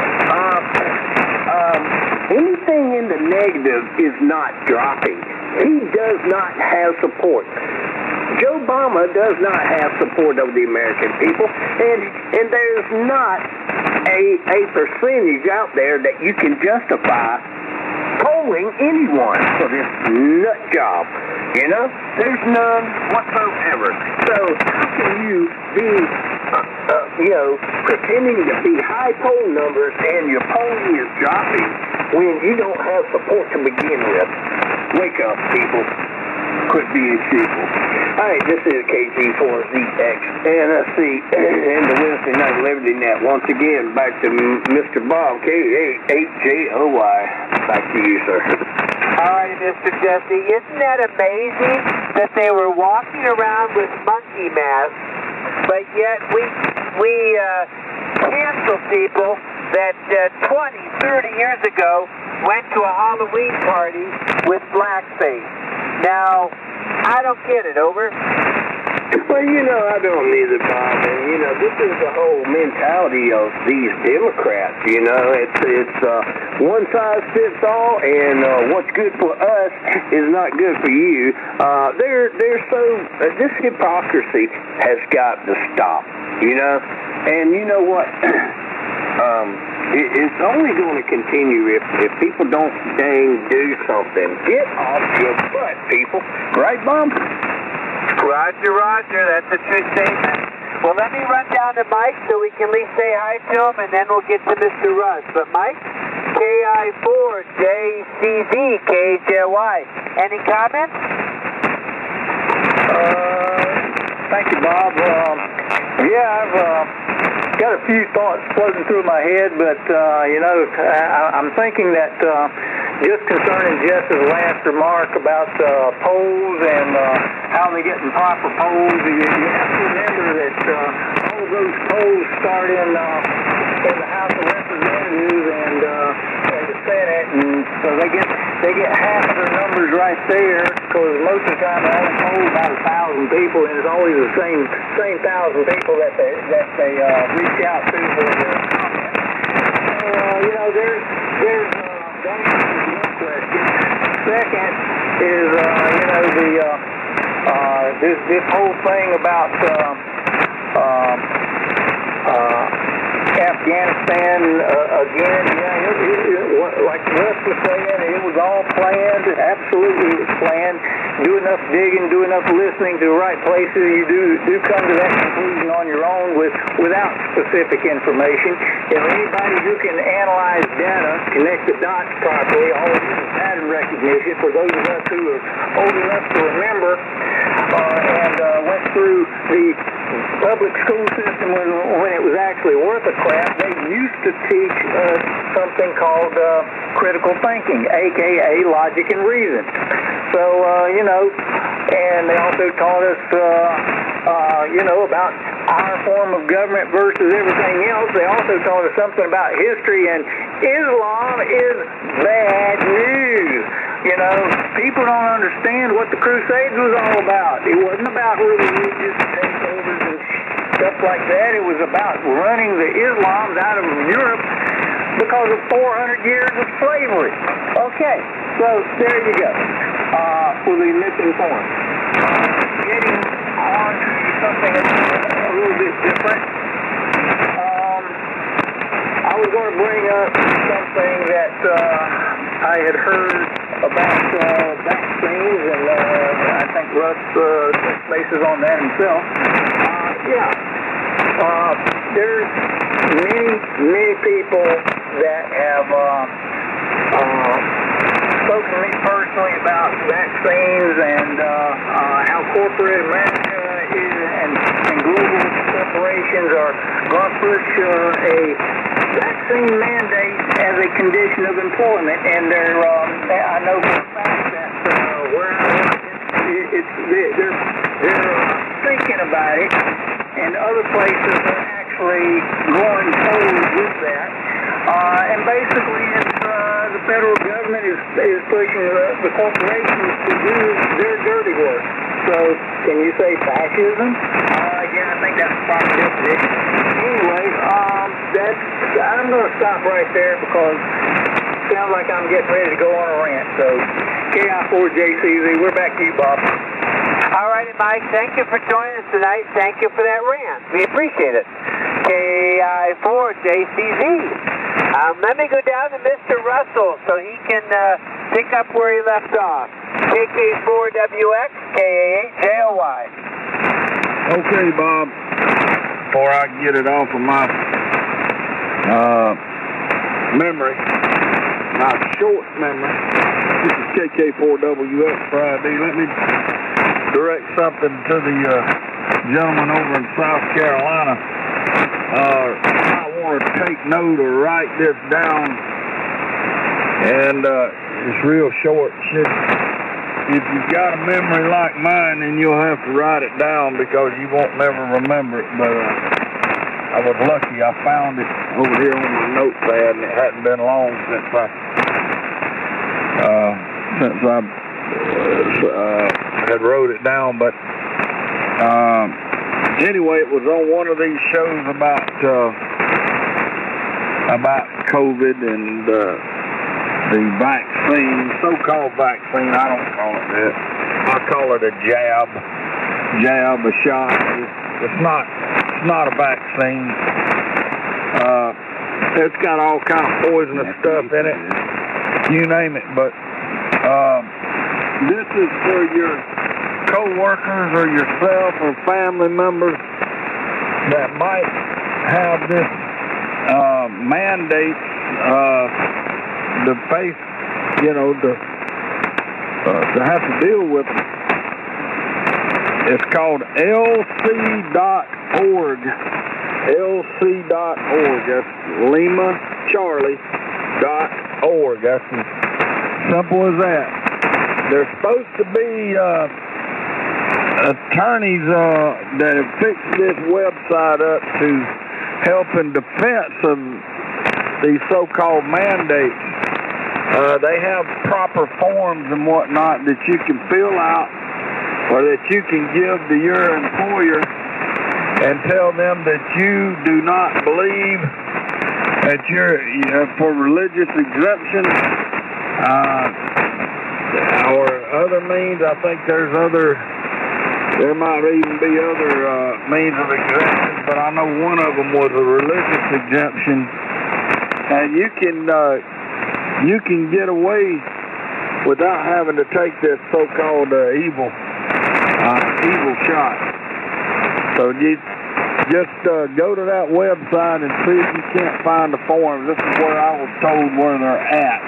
Anything in the negative is not dropping. He does not have support. Joe Obama does not have support of the American people, and there's not a percentage out there that you can justify polling anyone for this nut job. There's none whatsoever. So how can you be pretending to be high poll numbers and your polling is dropping when you don't have support to begin with? Wake up, people. Quit being sheeple. Alright, this is KG4ZX NSC and the Wednesday Night Liberty Net. Once again, back to Mr. Bob, K8JOY. Back to you, sir. Alright, Mr. Jesse, isn't that amazing that they were walking around with monkey masks, but yet we cancel people that 20, 30 years ago went to a Halloween party with blackface. Now, I don't get it, over. Well, I don't either, Bob. And, this is the whole mentality of these Democrats, It's one size fits all, and what's good for us is not good for you. They're so... this hypocrisy has got to stop, And you know what? It's only going to continue if people don't dang do something. Get off your butt, people. Right, Bob? Roger. That's a true statement. Well, let me run down to Mike so we can at least say hi to him, and then we'll get to Mr. Russ. But Mike, KI4JCZKHLY. Any comments? Thank you, Bob. I've got a few thoughts floating through my head, but, I'm thinking that just concerning Jess's last remark about polls and how they get in proper polls, you have to remember that all of those polls start in the House of Representatives and the Senate, and so they get half of their numbers right there, because most of the time they only poll about 1,000 people, and it's always the same 1,000 people that they reach out to for their comments. So there's one question. Second is this whole thing about Afghanistan again. Like Russ was saying, it was all planned. absolutely it was planned. Do enough digging, do enough listening to the right places, you do come to that conclusion on your own without specific information. Anybody who can analyze data, connect the dots properly, all of this is pattern recognition for those of us who are old enough to remember and went through the public school system when it was actually worth a crap. They used to teach us something called critical thinking, aka logic and reason. So, and they also taught us, about our form of government versus everything else. They also taught us something about history, and Islam is bad news. People don't understand what the Crusades was all about. It wasn't about religious takeovers and stuff like that. It was about running the Islams out of Europe because of 400 years of slavery. Okay, so there you go. For the misinformed. Getting on to something a little bit different. I was going to bring up something that I had heard about vaccines, and I think Russ touched bases on that himself. There's many people that have spoken to me personally about vaccines and how corporate America is and global corporations are going to push a vaccine mandate as a condition of employment. And I know for a fact that where I work, they're thinking about it, and other places are actually going forward with that. And basically, it's the federal government is pushing the corporations to do their dirty work. So, can you say fascism? Yeah, I think that's the proper definition. Anyway, I'm going to stop right there because it sounds like I'm getting ready to go on a rant. So, KI4JCZ, we're back to you, Bob. All righty, Mike. Thank you for joining us tonight. Thank you for that rant. We appreciate it. KI4JCZ. Let me go down to Mr. Russell so he can pick up where he left off. KK4WX, KA8JOY. Okay, Bob. Before I get it off of my memory, my short memory, this is KK4WX Friday. Let me direct something to the gentleman over in South Carolina. I want to take note or write this down, and it's real short. If you've got a memory like mine, then you'll have to write it down because you won't never remember it. But I was lucky. I found it over here on my notepad, and it hadn't been long since I had wrote it down. But anyway, it was on one of these shows about COVID and the vaccine, so-called vaccine. I don't call it that. I call it a jab, a shot. It's not a vaccine. It's got all kind of poisonous stuff in it. You name it. But this is for your co-workers or yourself or family members that might have this mandate to face, to have to deal with it. It's called LC.org. LC.org. That's LimaCharlie.org. That's as simple as that. There's supposed to be attorneys that have fixed this website up to help in defense of these so-called mandates. They have proper forms and whatnot that you can fill out or that you can give to your employer and tell them that you do not believe that you're for religious exemption or other means. I think there might even be other means of exemption, but I know one of them was a religious exemption. And you can get away without having to take this so-called evil shot. So you just go to that website and see if you can't find the forms. This is where I was told where they're at.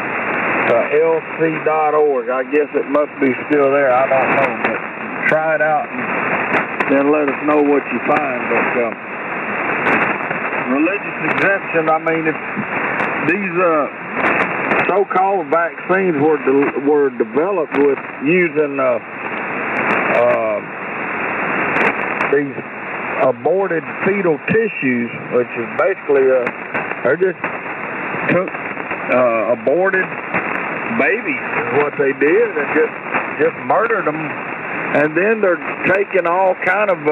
LC.org. I guess it must be still there. I don't know. But try it out and then let us know what you find. But religious exemption, I mean, if these so-called vaccines were developed with using these aborted fetal tissues, which is basically they just took aborted babies is what they did, and just murdered them, and then they're taking all kind of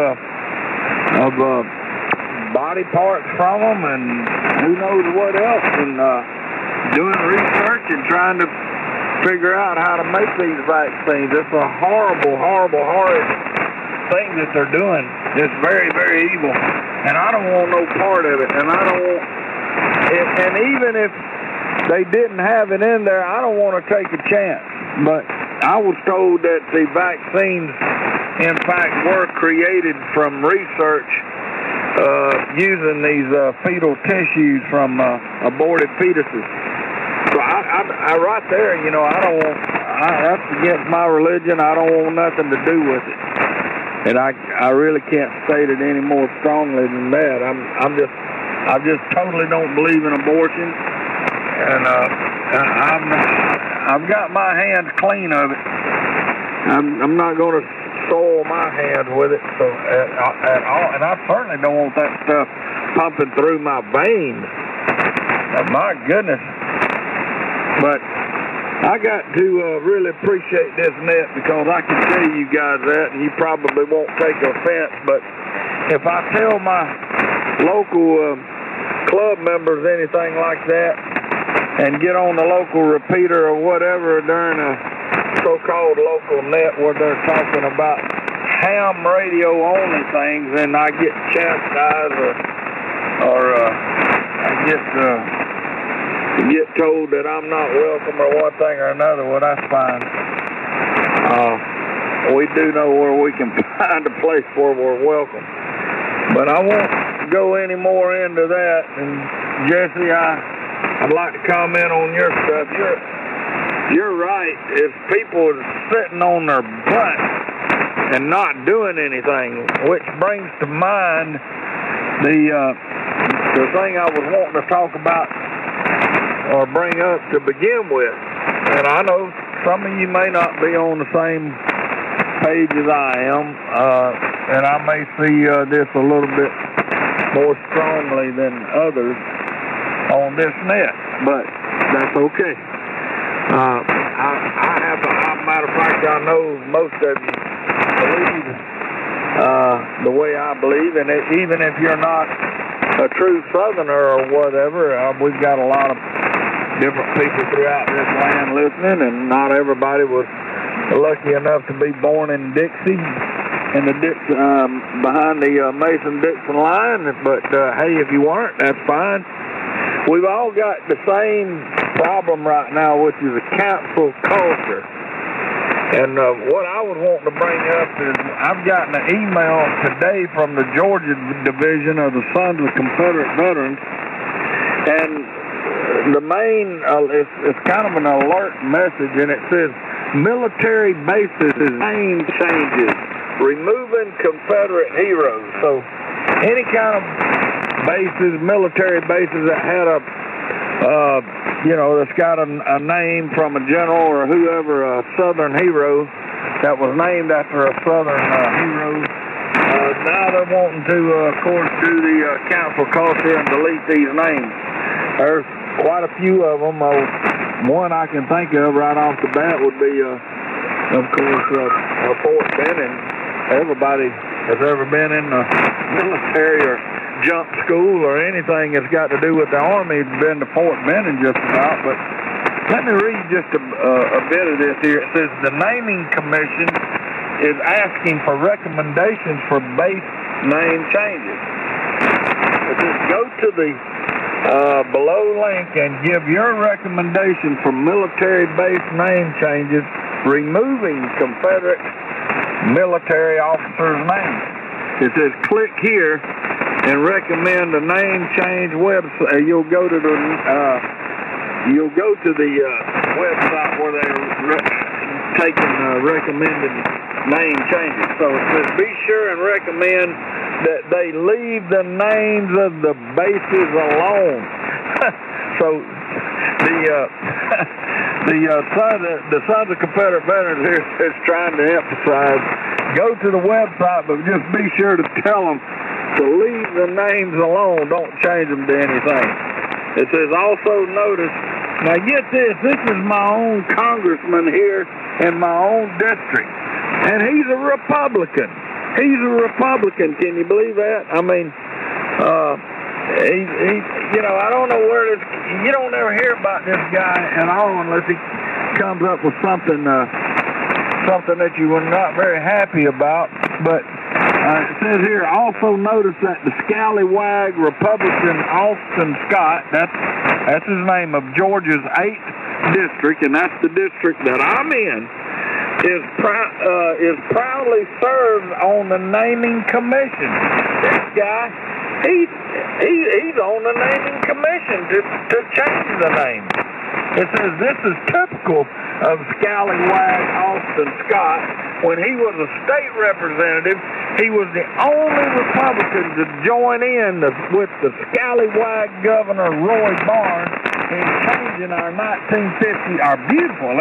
body parts from them, and who knows what else, and doing research and trying to figure out how to make these vaccines. It's a horrible, horrible, horrid thing that they're doing. It's very, very evil, and I don't want no part of it. And I don't want. And even if they didn't have it in there, I don't want to take a chance. But I was told that the vaccines, in fact, were created from research using these fetal tissues from aborted fetuses. So I right there, you know, that's against my religion. I don't want nothing to do with it. And I really can't state it any more strongly than that. I just totally don't believe in abortion, and I've got my hands clean of it. I'm not going to soil my hands with it so at all, and I certainly don't want that stuff pumping through my veins. My goodness. But I got to really appreciate this net, because I can tell you guys that, and you probably won't take offense, but if I tell my local club members anything like that and get on the local repeater or whatever during a so-called local net where they're talking about ham radio only things, and I get chastised or I get told that I'm not welcome or one thing or another, well, that's fine. We do know where we can find a place where we're welcome. But I won't go any more into that. And Jesse, I'd like to comment on your stuff. You're right. If people are sitting on their butt and not doing anything, which brings to mind the thing I was wanting to talk about or bring up to begin with. And I know some of you may not be on the same page as I am, and I may see this a little bit more strongly than others on this net, but that's okay. Matter of fact, I know most of you believe the way I believe, and even if you're not a true Southerner or whatever, we've got a lot of different people throughout this land listening, and not everybody was lucky enough to be born in Dixie, in the behind the Mason-Dixon line. But hey, if you weren't, that's fine. We've all got the same problem right now, which is a cancel culture. And what I was wanting to bring up is I've gotten an email today from the Georgia Division of the Sons of Confederate Veterans, and the main, it's kind of an alert message, and it says, military bases name changes, removing Confederate heroes. So any kind of bases, military bases that had that's got a name from a general or whoever, a Southern hero that was named after a Southern hero. Now they're wanting to, of course, do the cancel culture and delete these names. There's quite a few of them. One I can think of right off the bat would be, of course, Fort Benning. Everybody has ever been in the military or jump school or anything that's got to do with the Army has been to Fort Benning just about. But let me read just a bit of this here. It says, the Naming Commission is asking for recommendations for base name changes. It says, go to the below link and give your recommendation for military base name changes, removing Confederate military officers' names. It says click here and recommend a name change website. You'll go to the website where they're taking recommended name changes. So it says be sure and recommend that they leave the names of the bases alone. So the Sons of Confederate Veterans here is trying to emphasize, go to the website, but just be sure to tell them to leave the names alone. Don't change them to anything. It says also notice, now get this is my own congressman here in my own district, and he's a Republican. He's a Republican. Can you believe that? I mean, I don't know where this, you don't ever hear about this guy at all unless he comes up with something that you were not very happy about. But it says here, also notice that the scallywag Republican Austin Scott, that's his name, of Georgia's 8th district, and that's the district that I'm in, is proudly served on the naming commission. This guy, he's on the naming commission to change the name. It says this is typical of scallywag Austin Scott. When he was a state representative, he was the only Republican to join in with the scallywag Governor Roy Barnes in changing our beautiful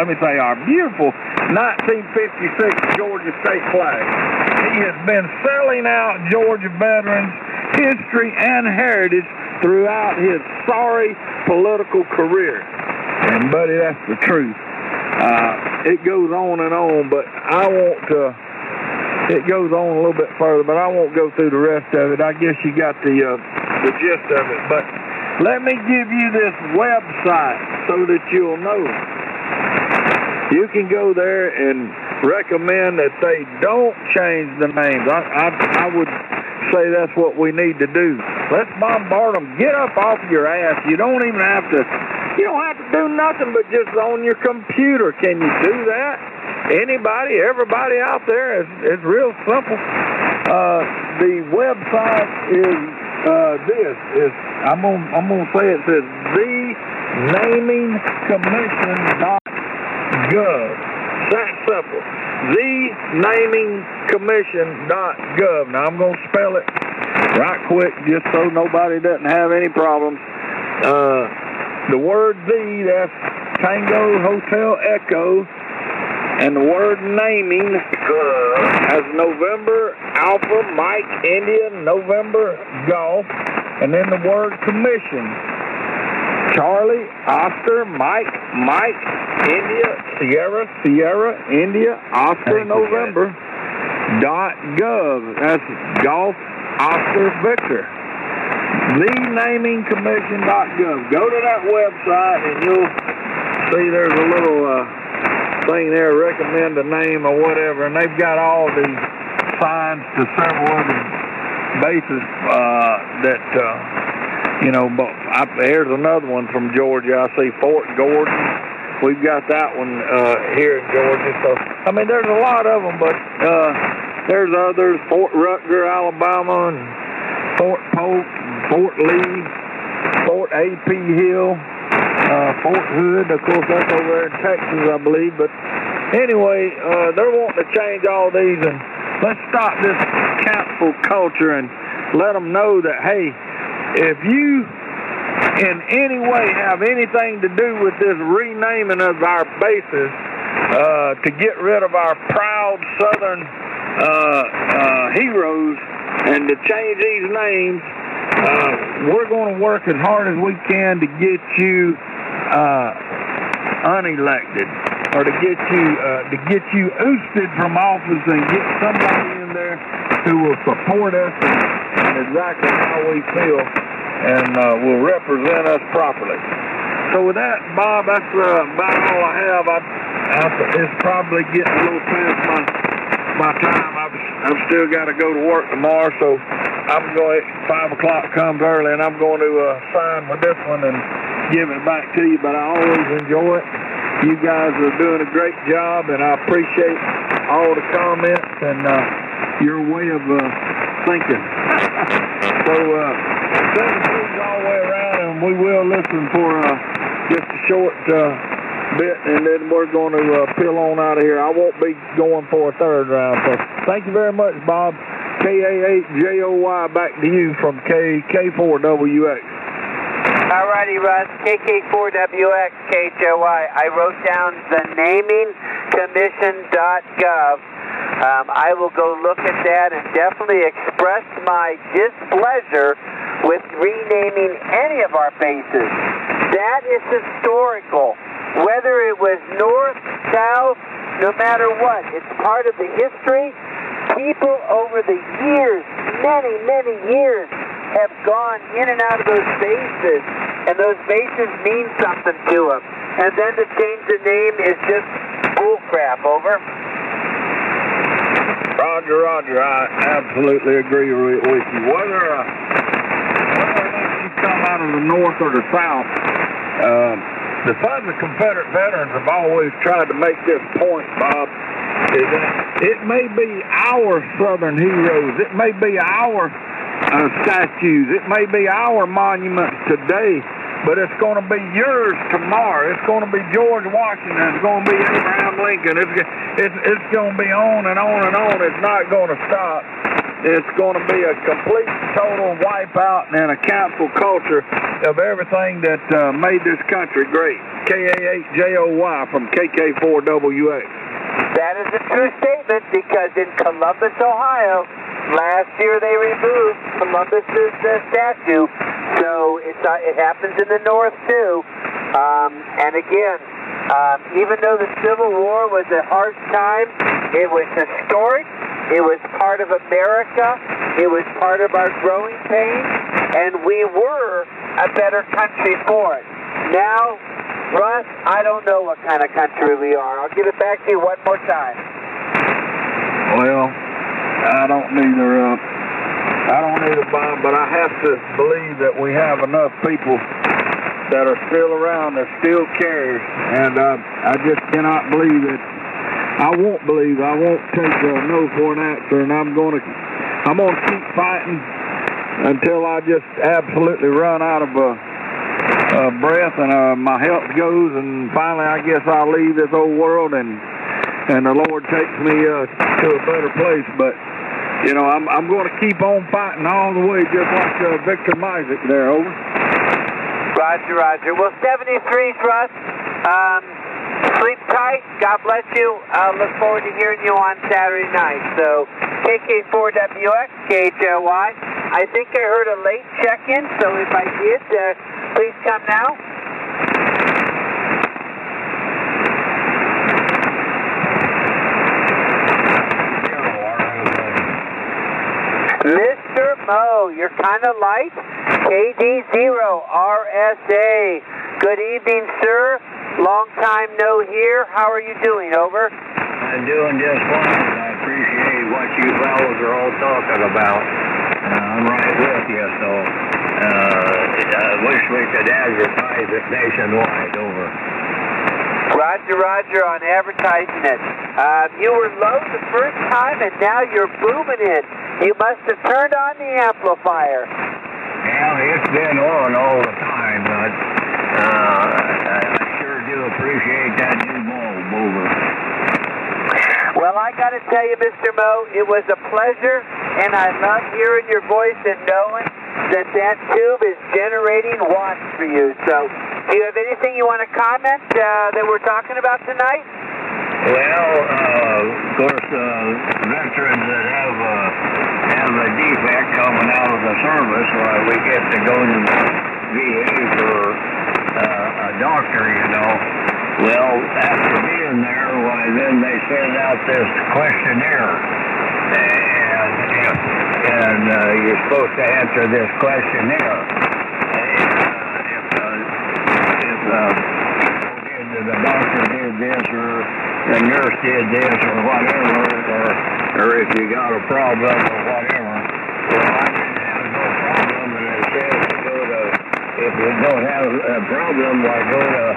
1956 Georgia state flag. He has been selling out Georgia veterans' history and heritage throughout his sorry political career. And, buddy, that's the truth. It goes on and on, but it goes on a little bit further, but I won't go through the rest of it. I guess you got the gist of it. But let me give you this website so that you'll know. You can go there and recommend that they don't change the names. I would say that's what we need to do. Let's bombard them. Get up off your ass. You don't have to do nothing but just on your computer. Can you do that? Everybody out there, it's real simple. The website is I'm gonna say it says thenamingcommission.gov. That simple. thenamingcommission.gov. Now I'm gonna spell it right quick just so nobody doesn't have any problems. The word that's Tango Hotel Echo, and the word naming as November Alpha Mike India November Golf, and then the word commission, Charlie Oscar Mike India Sierra India Oscar November .gov. That's Golf Oscar Victor. thenamingcommission.gov. Go to that website and you'll see there's a little thing there, recommend a name or whatever, and they've got all the signs to several other bases but here's another one from Georgia. I see Fort Gordon. We've got that one here in Georgia. So, I mean, there's a lot of them, but there's others, Fort Rutger, Alabama, and Fort Polk, Fort Lee, Fort A.P. Hill, Fort Hood. Of course, that's over there in Texas, I believe. But anyway, they're wanting to change all these, and let's stop this cancel culture and let them know that, hey, if you in any way have anything to do with this renaming of our bases to get rid of our proud Southern heroes and to change these names, we're going to work as hard as we can to get you unelected, or to get you ousted from office and get somebody in there who will support us and exactly how we feel and will represent us properly. So with that, Bob, that's about all I have. It's probably getting a little past my time. I've still got to go to work tomorrow, so I'm going, 5 o'clock comes early, and I'm going to sign with this one and give it back to you, but I always enjoy it. You guys are doing a great job, and I appreciate all the comments and your way of thinking. So, 7-3's all the way around, and we will listen for just a short bit, and then we're going to peel on out of here. I won't be going for a third round. So thank you very much, Bob. KA8JOY, back to you from K4WX. All righty, Russ. KK4WX, KHOI. I wrote down the namingcommission.gov. I will go look at that and definitely express my displeasure with renaming any of our bases. That is historical. Whether it was north, south, no matter what, it's part of the history. People over the years, many, many years, have gone in and out of those bases, and those bases mean something to them. And then to change the name is just bullcrap. Over. Roger. I absolutely agree with you. Whether or not you come out of the north or the south, the Sons of Confederate Veterans have always tried to make this point, Bob, is that it may be our Southern heroes, it may be our statues, it may be our monuments today, but it's going to be yours tomorrow. It's going to be George Washington. It's going to be Abraham Lincoln. It's going to be on and on and on. It's not going to stop. It's going to be a complete, total wipeout and a cancel culture of everything that made this country great. KA8JOY from KK4WX. That is a true statement, because in Columbus, Ohio, last year they removed Columbus's statue, so it happens in the north too. And again, even though the Civil War was a harsh time, it was historic. It was part of America. It was part of our growing pains, and we were a better country for it. Now, Russ, I don't know what kind of country we are. I'll give it back to you one more time. Well, I don't either, Bob, but I have to believe that we have enough people that are still around that still cares, and I just cannot believe it. I won't take no for an answer, and I'm going to keep fighting until I just absolutely run out of breath and my health goes, and finally I guess I'll leave this old world and the Lord takes me to a better place. But you know, I'm going to keep on fighting all the way, just like Victor Mizek there. Over. Roger. Well, 73's Russ. Sleep tight. God bless you. I'll look forward to hearing you on Saturday night. So, KK4WX, KHLY. I think I heard a late check-in, so if I did, please come now. Mr. Mo, you're kind of light. KD0RSA. Good evening, sir. Long time no hear. How are you doing? Over. I'm doing just fine. I appreciate what you fellows are all talking about. I'm right with you, so I wish we could advertise it nationwide. Over. Roger on advertising it. You were low the first time, and now you're booming it. You must have turned on the amplifier. Yeah, it's been on all the time, but I sure do appreciate that new bulb. Over. Well, I got to tell you, Mr. Mo, it was a pleasure, and I love hearing your voice and knowing that tube is generating watts for you. So, do you have anything you want to comment that we're talking about tonight? Well, of course, veterans that have a defect coming out of the service, why we get to go to the VA for a doctor, you know. Well, after being there, why then they send out this questionnaire, and you're supposed to answer this questionnaire. If the doctor did this, or the nurse did this, or whatever, or if you got a problem or whatever, well, I didn't we don't have a problem, I go to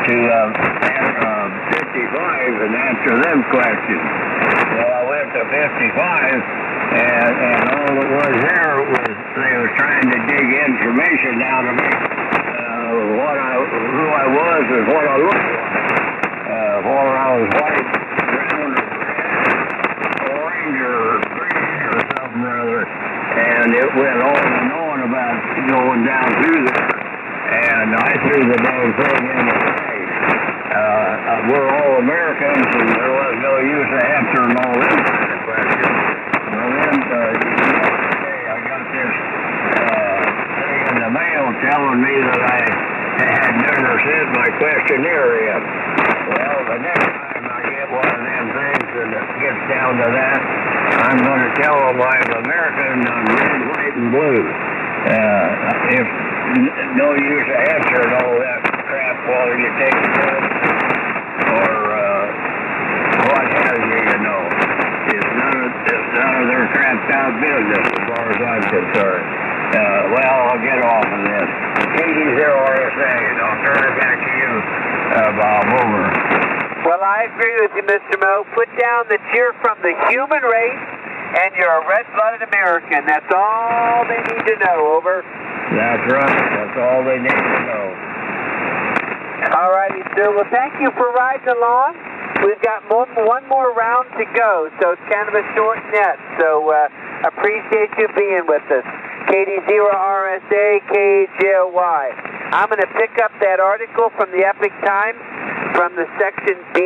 55 and answer them questions. Well, I went to 55, and all that was there was they were trying to dig information out of me, who I was and what I looked like. Whether I was white, brown, or orange, or green, or something or other. And it went on and on about going down through there. And I threw the damn thing in the trash. We're all Americans, and there was no use of answering all them kind of questions. Well, then, yesterday I got this thing in the mail telling me that I had never sent my questionnaire in. Well, the next time I get one of them things and it gets down to that, I'm going to tell them I'm American on red, white, and blue. If no use of answering all that crap while you take a breath or what have you, you know. It's none of their crapped out business as far as I'm concerned. Well, I'll get off of this. KD0RSA, and I'll turn it back to you, Bob. Over. Well, I agree with you, Mr. Moe. Put down that you're from the human race and you're a red-blooded American. That's all they need to know. Over. That's right. That's all they need to know. All righty, sir. Well, thank you for riding along. We've got one more round to go, so it's kind of a short net. So appreciate you being with us. KD0RSA, KJOY. I'm going to pick up that article from the Epic Times from the section B.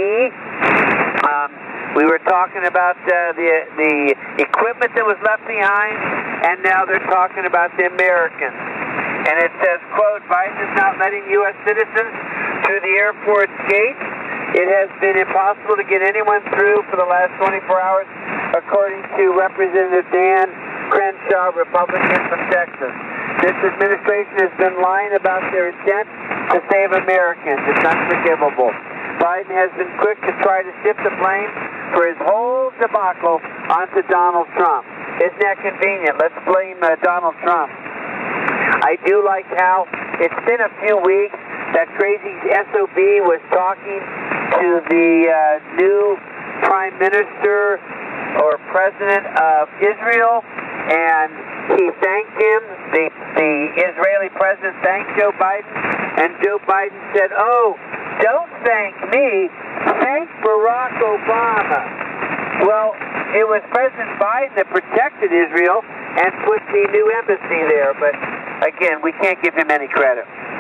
We were talking about the equipment that was left behind, and now they're talking about the Americans. And it says, quote, Biden is not letting U.S. citizens through the airport's gate. It has been impossible to get anyone through for the last 24 hours, according to Representative Dan Crenshaw, Republican from Texas. This administration has been lying about their intent to save Americans. It's unforgivable. Biden has been quick to try to shift the blame for his whole debacle onto Donald Trump. Isn't that convenient? Let's blame Donald Trump. I do like how it's been a few weeks. That crazy SOB was talking to the new Prime Minister or President of Israel, and he thanked him. The Israeli president thanked Joe Biden, and Joe Biden said, "Oh, don't thank me, thank Barack Obama." Well, it was President Biden that protected Israel and put the new embassy there, but again, we can't give him any credit.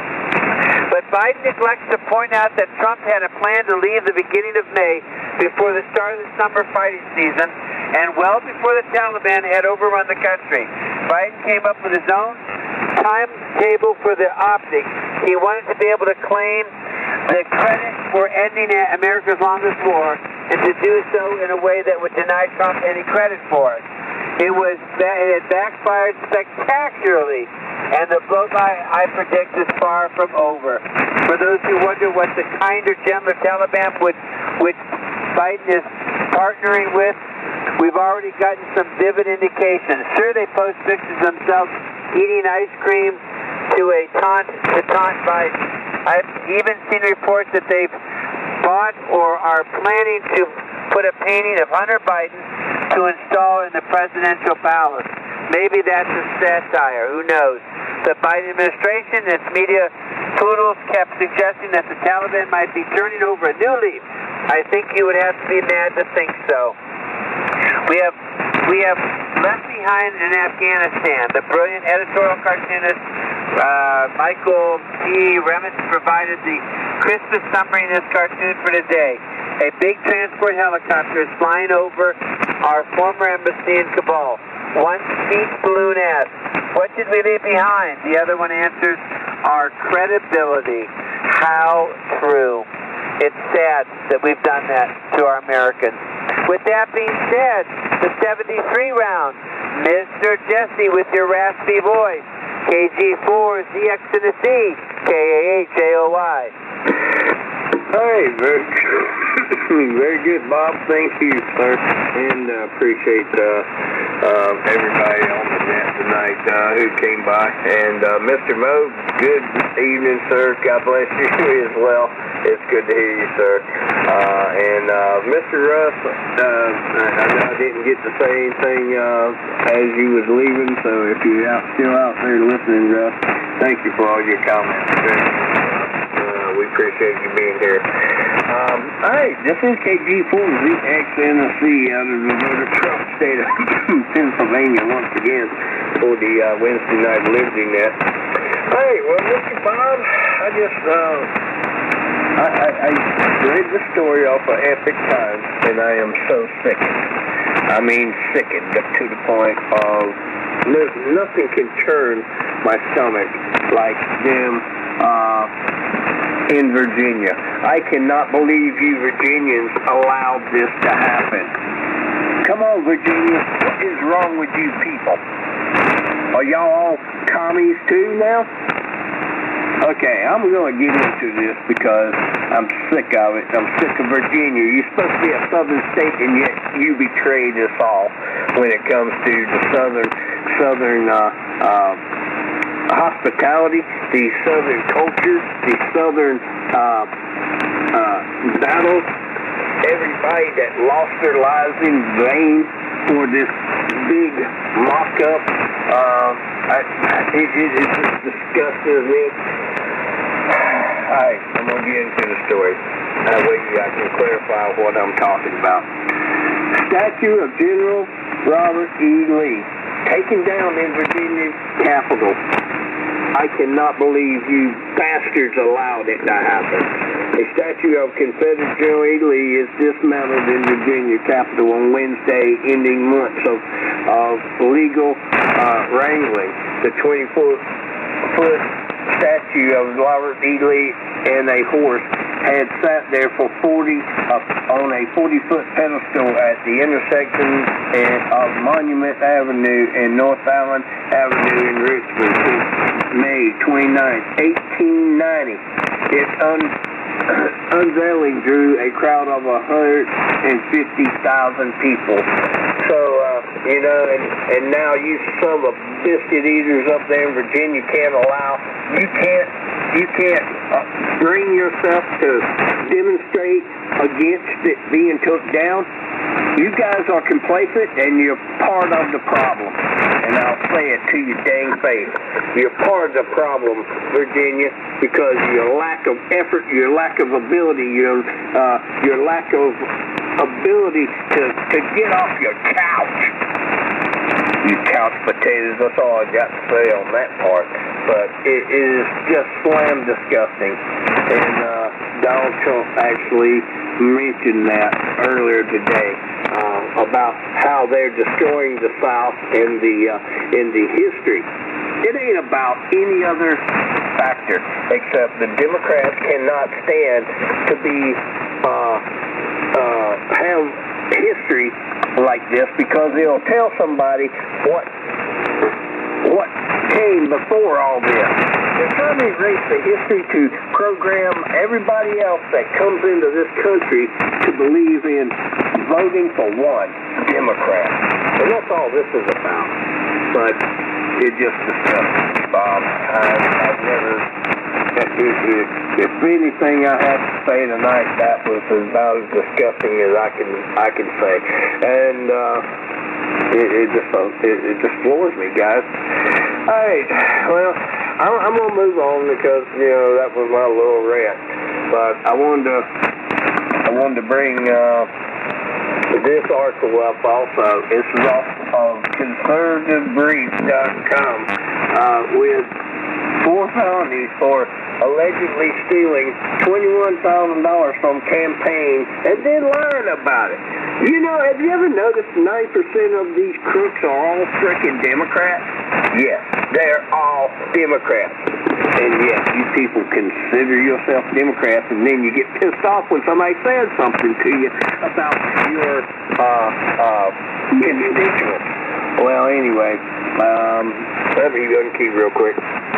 But Biden neglects to point out that Trump had a plan to leave the beginning of May before the start of the summer fighting season, and well before the Taliban had overrun the country. Biden came up with his own timetable for the optics. He wanted to be able to claim the credit for ending America's longest war, and to do so in a way that would deny Trump any credit for it. It had backfired spectacularly, and the blow-by, I predict, is far from over. For those who wonder what the kinder, gentler Taliban which Biden is partnering with, we've already gotten some vivid indications. Sure, they post pictures of themselves eating ice cream to taunt Biden. I've even seen reports that they've bought or are planning to put a painting of Hunter Biden to install in the presidential palace. Maybe that's a satire. Who knows? The Biden administration and its media poodles kept suggesting that the Taliban might be turning over a new leaf. I think you would have to be mad to think so. We have left behind in Afghanistan. The brilliant editorial cartoonist Michael P. Remitz provided the crispest summary in his cartoon for today. A big transport helicopter is flying over our former embassy in Kabul. One speech balloon asks, "What did we leave behind?" The other one answers, "Our credibility." How true. It's sad that we've done that to our Americans. With that being said, the 73 round, Mr. Jesse with your raspy voice, KG4, ZX to the C, KAHJOY. Hey, very good, Bob. Thank you, sir, and appreciate everybody on the that tonight, who came by. And Mr. Mo, good evening, sir. God bless you as well. It's good to hear you, sir. And Mr. Russ, I know I didn't get to say anything as you was leaving, so if you're still out there listening, Russ, thank you for all your comments. We appreciate you being here. All right, this is KG4ZXNC out of the Trump state of Pennsylvania once again for the Wednesday Night Liberty Net. All right, well, Mr. Bob, I read the story off of Epic Times, and I am so sickened. I mean, sickened to the point of nothing can turn my stomach like them in Virginia. I cannot believe you Virginians allowed this to happen. Come on, Virginia. What is wrong with you people? Are y'all all commies too now? Okay, I'm going to get into this because I'm sick of it. I'm sick of Virginia. You're supposed to be a southern state, and yet you betrayed us all when it comes to the southern hospitality, the southern culture, the southern battles. Everybody that lost their lives in vain for this big mock-up. It just disgusts me. Alright, I'm going to get into the story. That way I can clarify what I'm talking about. Statue of General Robert E. Lee, taken down in Virginia's capital. I cannot believe you bastards allowed it to happen. A statue of Confederate General E. Lee is dismantled in Virginia capital on Wednesday, ending months of legal wrangling. The 24-foot statue of Robert E. Lee and a horse had sat there for on a 40-foot pedestal at the intersection of Monument Avenue and North Island Avenue in Richmond since May 29, 1890. Its unveiling drew a crowd of 150,000 people. So, and now you some of biscuit eaters up there in Virginia you can't bring yourself to demonstrate against it being took down. You guys are complacent, and you're part of the problem. And I'll say it to your dang face. You're part of the problem, Virginia, because your lack of effort, your lack of ability, your lack of ability to get off your couch. You couch potatoes, that's all I got to say on that part. But it is just slam disgusting. And Donald Trump actually mentioned that earlier today about how they're destroying the South in the history. It ain't about any other factor except the Democrats cannot stand to be have history like this because they'll tell somebody what came before all this. They're trying to erase the history to program everybody else that comes into this country to believe in voting for one Democrat. And that's all this is about. But it just disgusts me, Bob. I've never... If anything I have to say tonight, that was about as disgusting as I can say. And it just floors me, guys. All right, well, I'm gonna move on because that was my little rant. But I wanted to bring this article up also. It's off of conservativebrief.com with 4 felonies for allegedly stealing $21,000 from campaigns and then lying about it. Have you ever noticed 90% of these crooks are all freaking Democrats? Yes, they're all Democrats. And yes, you people consider yourself Democrats, and then you get pissed off when somebody says something to you about your constituents. Well, anyway, let me go and keep real quick.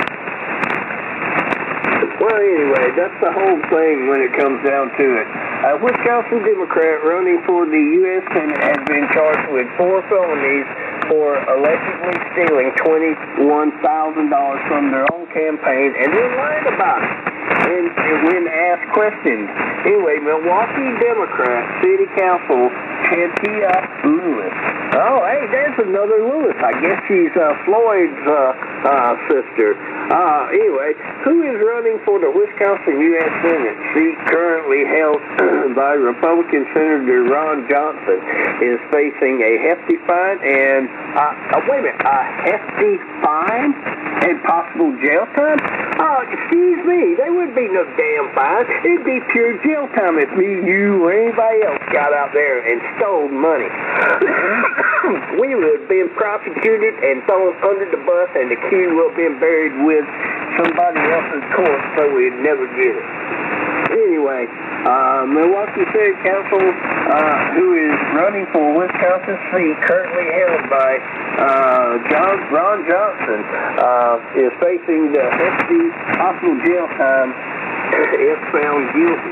Well, anyway, that's the whole thing when it comes down to it. A Wisconsin Democrat running for the U.S. Senate has been charged with 4 felonies for allegedly stealing $21,000 from their own campaign and then lying about it. And when asked questions. Anyway, Milwaukee Democrat City Council Chantia Lewis. Oh, hey, there's another Lewis. I guess she's Floyd's sister. Anyway, who is running for the Wisconsin U.S. Senate seat currently held by Republican Senator Ron Johnson is facing a hefty fine and, wait a minute, a hefty fine and possible jail time? Excuse me, there wouldn't be no damn fine. It'd be pure jail time if me, you, or anybody else got out there and stole money. We would have been prosecuted and thrown under the bus, and the key would have been buried with somebody else's corpse, so we'd never get it. Anyway, Milwaukee City Council, who is running for Wisconsin seat, currently held by Ron Johnson, is facing the hefty possible jail time if found guilty.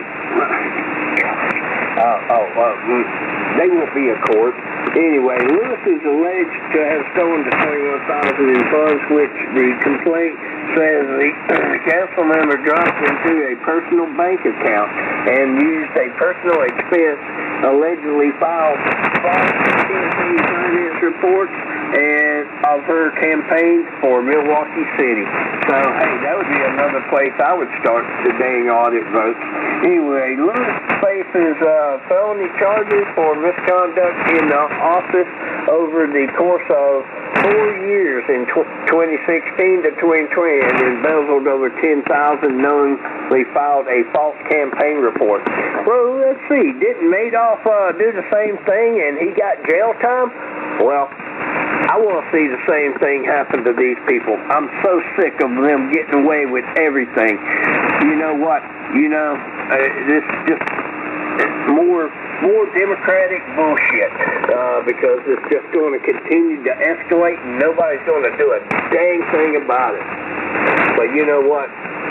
They won't be a court. Anyway, Lewis is alleged to have stolen the $21,000 in funds, which the complaint says the council member dropped into a personal bank account and used a personal expense, allegedly filed false campaign finance reports and of her campaign for Milwaukee City. So, hey, that would be another place I would start the dang audit votes. Anyway, Lewis faces felony charges for misconduct in the office over the course of 4 years in 2016 to 2020 and embezzled over $10,000, knowingly filed a false campaign report. Well, let's see. Didn't Madoff do the same thing and he got jail time? Well, I want to see the same thing happen to these people. I'm so sick of them getting away with everything. You know what? This just more Democratic bullshit because it's just going to continue to escalate and nobody's going to do a dang thing about it. But you know what?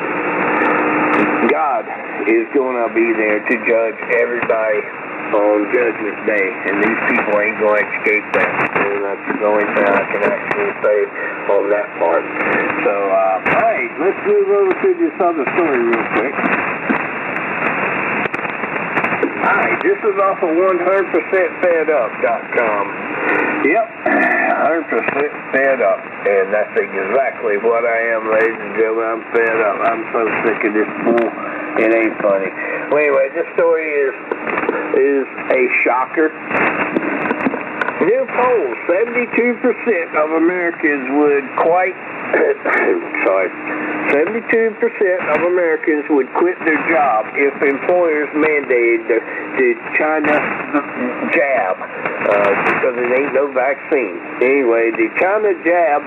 God is going to be there to judge everybody on Judgment Day, and these people ain't going to escape that. And that's the only thing I can actually say on that part. So, all right, let's move over to this other story real quick. Alright, this is off of 100%fedup.com. Yep, 100% fed up. And that's exactly what I am, ladies and gentlemen. I'm fed up. I'm so sick of this bull. It ain't funny. Well, anyway, this story is a shocker. New poll, 72% of Americans would 72% of Americans would quit their job if employers mandated the China jab because there ain't no vaccine. Anyway, the China jab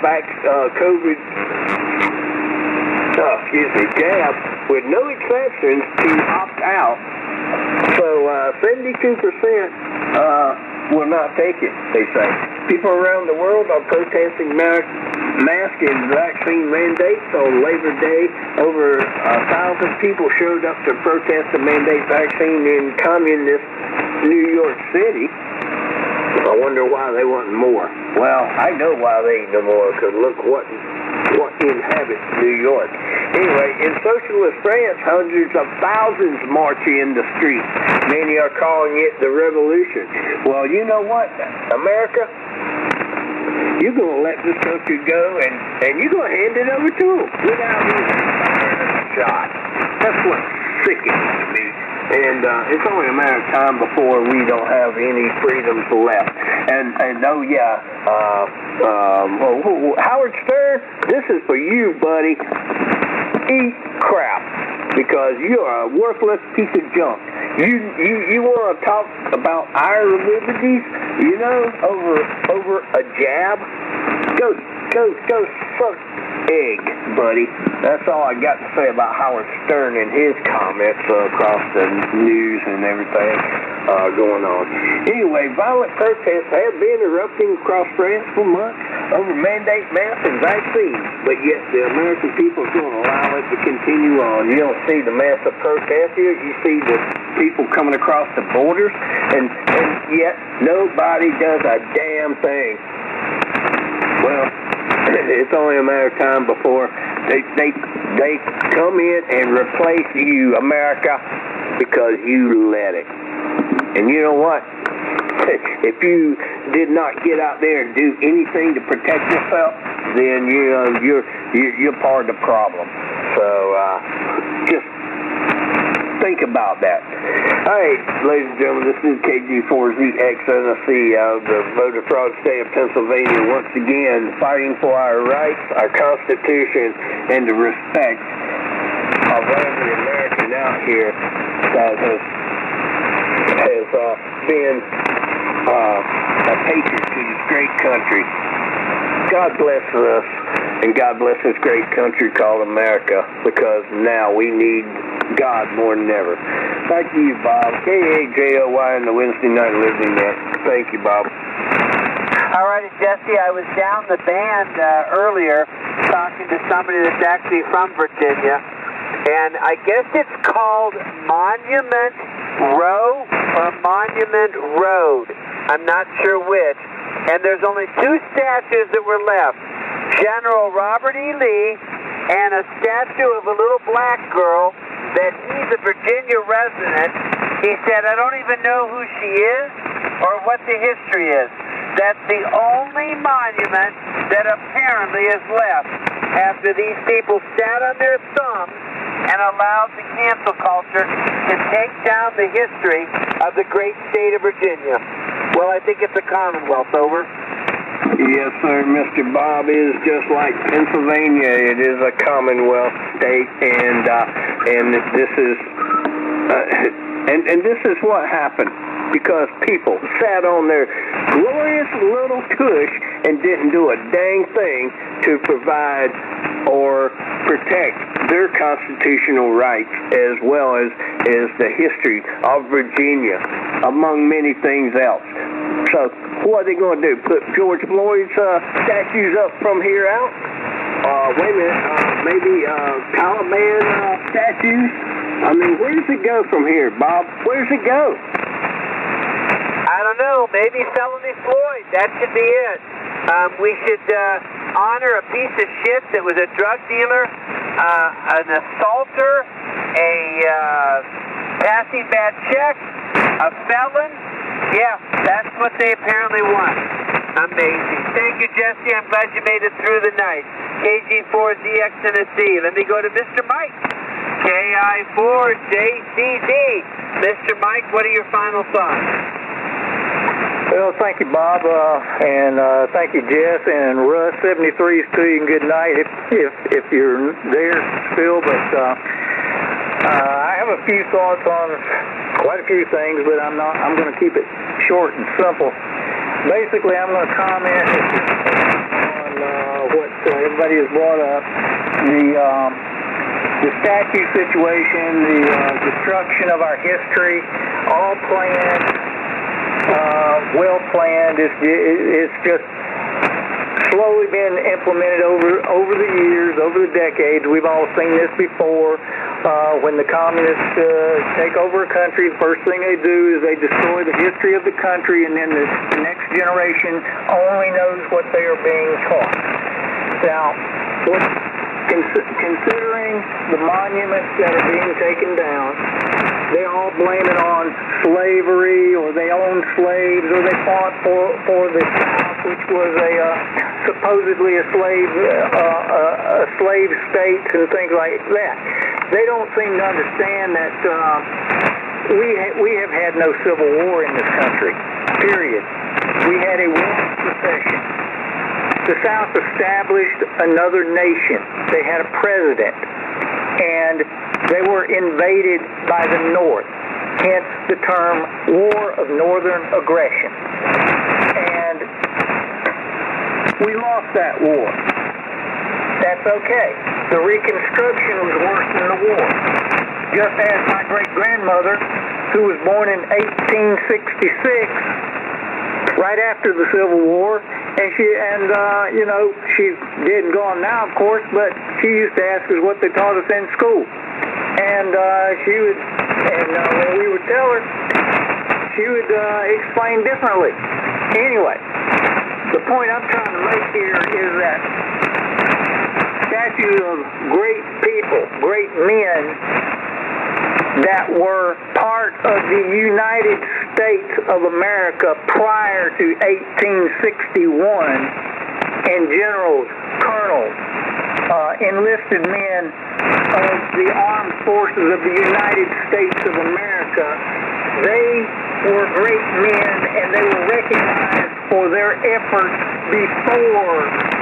jab with no exceptions to opt out. So 72% will not take it, they say. People around the world are protesting mask and vaccine mandates on Labor Day. Over 1,000 people showed up to protest the mandate vaccine in communist New York City. I wonder why they want more. Well, I know why they ain't no more, because look what inhabits New York. Anyway, in socialist France, hundreds of thousands march in the streets. Many are calling it the revolution. Well, you know what, America? You're going to let this country go, and you're going to hand it over to them without even firing a shot. That's what's sickening to me. And it's only a matter of time before we don't have any freedoms left. And Howard Stern, this is for you, buddy. Eat crap, because you are a worthless piece of junk. You want to talk about our liberties, over a jab? Go suck egg, buddy. That's all I got to say about Howard Stern and his comments across the news and everything going on. Anyway, violent protests have been erupting across France for months over mandate masks and vaccines, but yet the American people are going to allow it to continue on. You don't see the massive protest here. You see the people coming across the borders, and yet nobody does a damn thing. Well, it's only a matter of time before they come in and replace you, America, because you let it. And you know what? If you did not get out there and do anything to protect yourself, then you're part of the problem. So just think about that. All right, ladies and gentlemen, this is KG4ZXNC out of the Voter Fraud State of Pennsylvania, once again fighting for our rights, our Constitution, and the respect of every American out here that has been a patriot to this great country. God bless us, and God bless this great country called America, because now we need God more than ever. Thank you, Bob. KAJOY and the Wednesday Night Liberty Net. Thank you, Bob. All righty, Jesse, I was down the band earlier talking to somebody that's actually from Virginia, and I guess it's called Monument Row or Monument Road. I'm not sure which. And there's only two statues that were left. General Robert E. Lee and a statue of a little black girl that he's a Virginia resident. He said, I don't even know who she is or what the history is. That's the only monument that apparently is left after these people sat on their thumbs and allowed the cancel culture to take down the history of the great state of Virginia. Well, I think it's a Commonwealth, over. Yes, sir. Mr. Bob is just like Pennsylvania. It is a Commonwealth state, and this is and this is what happened because people sat on their glorious little tush and didn't do a dang thing to provide or protect their constitutional rights, as well as the history of Virginia, among many things else. So what are they going to do? Put George Floyd's statues up from here out? Wait a minute, maybe Taliban statues? I mean, where does it go from here, Bob? Where does it go? I don't know. Maybe Felony Floyd. That should be it. We should honor a piece of shit that was a drug dealer, an assaulter, a passing bad check, a felon. Yeah, that's what they apparently want. Amazing. Thank you, Jesse. I'm glad you made it through the night. KG4ZXNC. Let me go to Mr. Mike. KI4JCD. Mr. Mike, what are your final thoughts? Well, thank you, Bob, and thank you, Jess, and Russ. 73s to you, and good night if you're there still. But I have a few thoughts on quite a few things, but I'm going to keep it short and simple. Basically, I'm going to comment on what everybody has brought up: the statue situation, the destruction of our history, all planned. Well planned. It's just slowly been implemented over the years, over the decades. We've all seen this before. When the communists take over a country, the first thing they do is they destroy the history of the country, and then the next generation only knows what they are being taught. Now, considering the monuments that are being taken down, they all blame it on slavery, or they owned slaves, or they fought for the South, which was supposedly a slave state, and things like that. They don't seem to understand that we have had no civil war in this country. Period. We had a war of secession. The South established another nation. They had a president, and they were invaded by the North, hence the term War of Northern Aggression. And we lost that war. That's okay. The Reconstruction was worse than the war. Just as my great-grandmother, who was born in 1866, right after the Civil War, and she's dead and gone now, of course, but she used to ask us what they taught us in school. And when we would tell her, she would explain differently. Anyway, the point I'm trying to make here is that statue of great people, great men that were part of the United States of America prior to 1861, and generals, colonels, enlisted men of the armed forces of the United States of America. They were great men, and they were recognized for their efforts before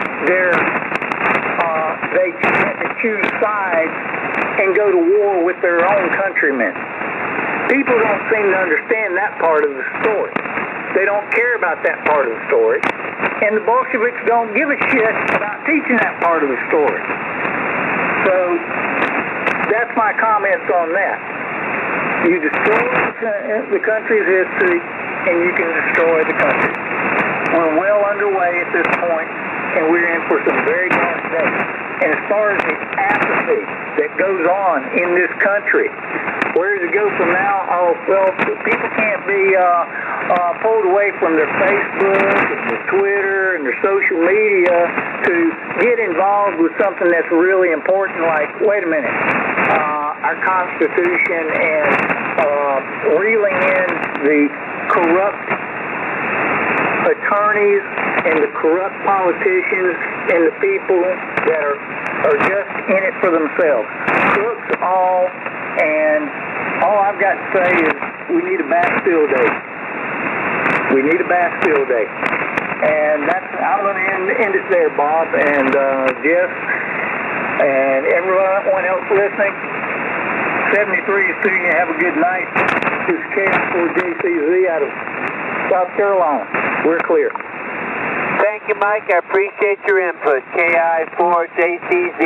they had to choose sides and go to war with their own countrymen. People don't seem to understand that part of the story. They don't care about that part of the story. And the Bolsheviks don't give a shit about teaching that part of the story. So that's my comments on that. You destroy the country's history, and you can destroy the country. We're well underway at this point, and we're in for some very dark days. And as far as the apathy that goes on in this country, where does it go from now? Oh, well, people can't be pulled away from their Facebook and their Twitter and their social media to get involved with something that's really important, like, wait a minute, our Constitution, and reeling in the corrupt attorneys and the corrupt politicians and the people that are just in it for themselves. Crooks all, and all I've got to say is we need a Bastille Day. We need a Bastille Day. And I'm going to end it there, Bob, and Jeff, and everyone else listening. 73 is to you. Have a good night. This is KI4JCZ out of South Carolina. We're clear. Thank you, Mike. I appreciate your input. KI4JCZ.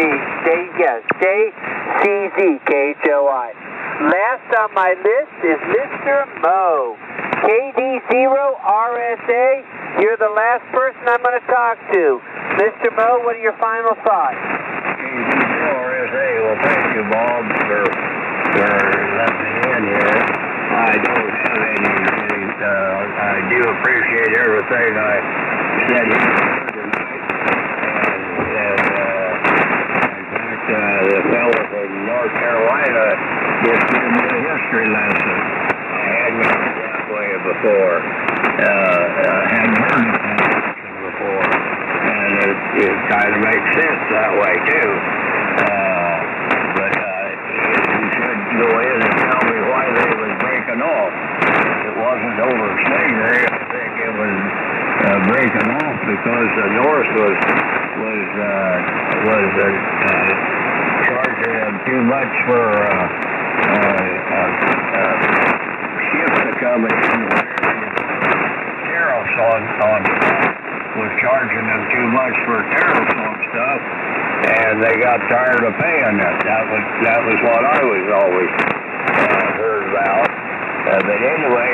JCZ, KHOI. Last on my list is Mr. Mo. KD0RSA. You're the last person I'm going to talk to. Mr. Mo, what are your final thoughts? KD0RSA. Well, thank you, Bob, for letting me in here. I don't have any I do appreciate everything I said here tonight. And in fact, the fellow from North Carolina just gave me a history lesson. I hadn't heard that way before. I hadn't heard it that lesson before. And it kind of makes sense that way, too. But you should go in and tell me why they was breaking off. It wasn't over slavery. I think it was breaking off because the North was charging them too much for ships to come in. Tariffs on was charging them too much for tariffs on stuff, and they got tired of paying it. That was what I was always heard about. But anyway,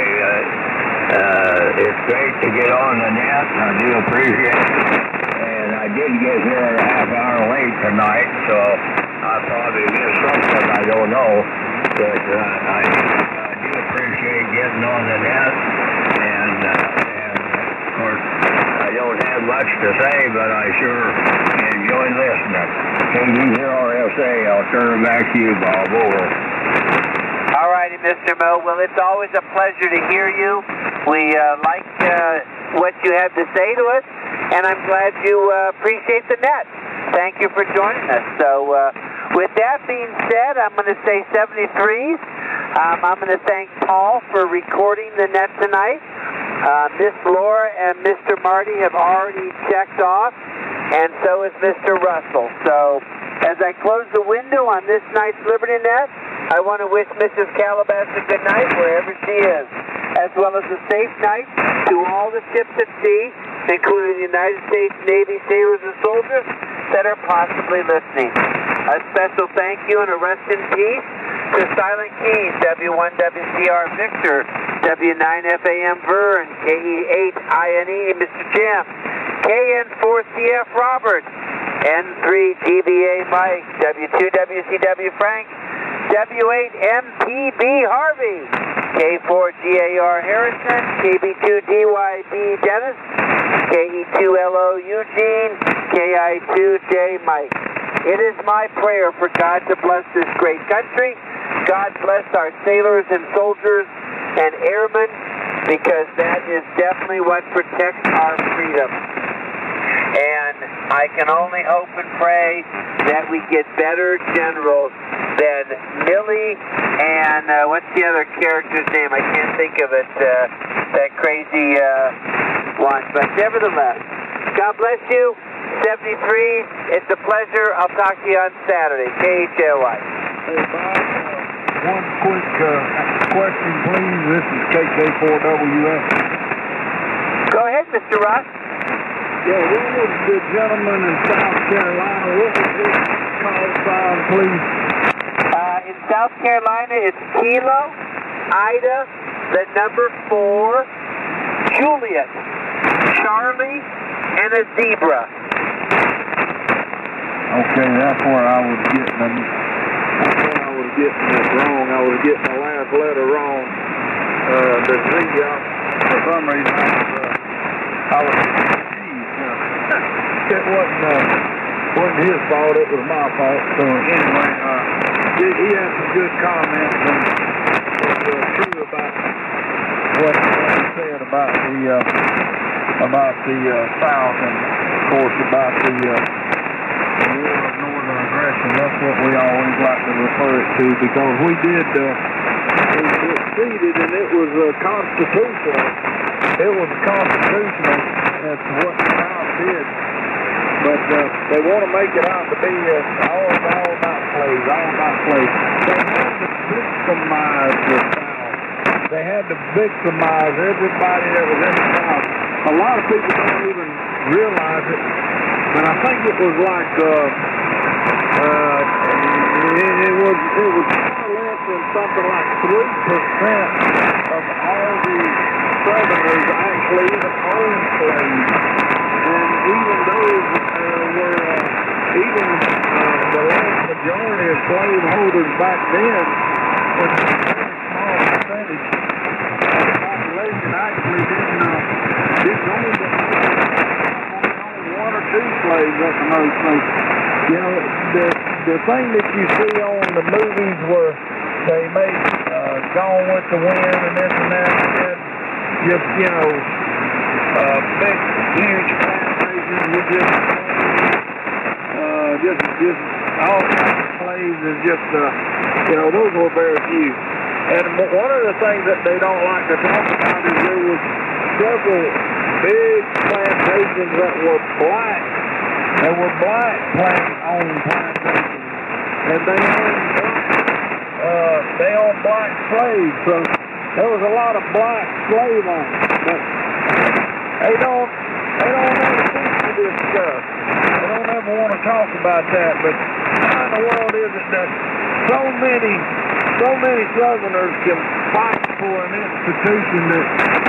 it's great to get on the net. I do appreciate it. And I did get here a half hour late tonight, so I probably missed something. I don't know. But I do appreciate getting on the net. And of course, I don't have much to say, but I sure enjoy listening. KD0RSA, I'll turn it back to you, Bob. Over. All righty, Mr. Mo. Well, it's always a pleasure to hear you. We like what you have to say to us, and I'm glad you appreciate the net. Thank you for joining us. So with that being said, I'm going to say 73s. I'm going to thank Paul for recording the net tonight. Miss Laura and Mr. Marty have already checked off, and so is Mr. Russell. So as I close the window on this night's Liberty Net, I want to wish Mrs. Calabas a good night wherever she is, as well as a safe night to all the ships at sea, including the United States Navy sailors and soldiers that are possibly listening. A special thank you and a rest in peace to Silent Keys, W1WCR Victor, W9FAM Vern, KE8INE Mr. Jim, KN4CF Robert, N3GBA Mike, W2WCW Frank, W8MPB Harvey, K4GAR Harrison, KB2DYB Dennis, KE2LO Eugene, KI2J Mike. It is my prayer for God to bless this great country. God bless our sailors and soldiers and airmen, because that is definitely what protects our freedom. And I can only hope and pray that we get better generals than Milley and what's the other character's name? I can't think of it. That crazy one. But nevertheless, God bless you. 73, it's a pleasure. I'll talk to you on Saturday. KHLY. Hey, Bob, one quick question, please. This is KK4WS. Go ahead, Mr. Ross. Yeah, what was the gentleman in South Carolina? What was his call sign, please? In South Carolina, it's Kilo, Ida, the number 4, Juliet, Charlie, and a zebra. Okay, that's where I was getting them. I was getting it wrong. I was getting the last letter wrong. The Z, for some reason, I was it wasn't his fault. It was my fault. So anyway, he had some good comments and was true about what he said about the South, and of course about the war of northern aggression. That's what we always like to refer it to, because we did succeeded, and it was constitutional. It was constitutional as to what the South did. But they want to make it out to be all about slaves, all about slaves. They had to victimize the South. They had to victimize everybody that was in the South. A lot of people don't even realize it, but I think it was like it was far less than something like 3% of all the Southerners actually even owned slaves. And even those were, the large majority of slaveholders back then was a very small percentage of the population actually didn't own one or two slaves at the most. So, you know, the thing that you see on the movies where they make Gone with the Wind and this and that, and just, you know, big, huge plantations with just all kinds of slaves is just, you know, those were very few. And one of the things that they don't like to talk about is there was several big plantations that were black. They were black owned plantations, and they owned black slaves. So there was a lot of black slave owners. But they don't ever seem to discuss. They don't ever want to talk about that. But how in the world is it that so many Southerners can fight for an institution that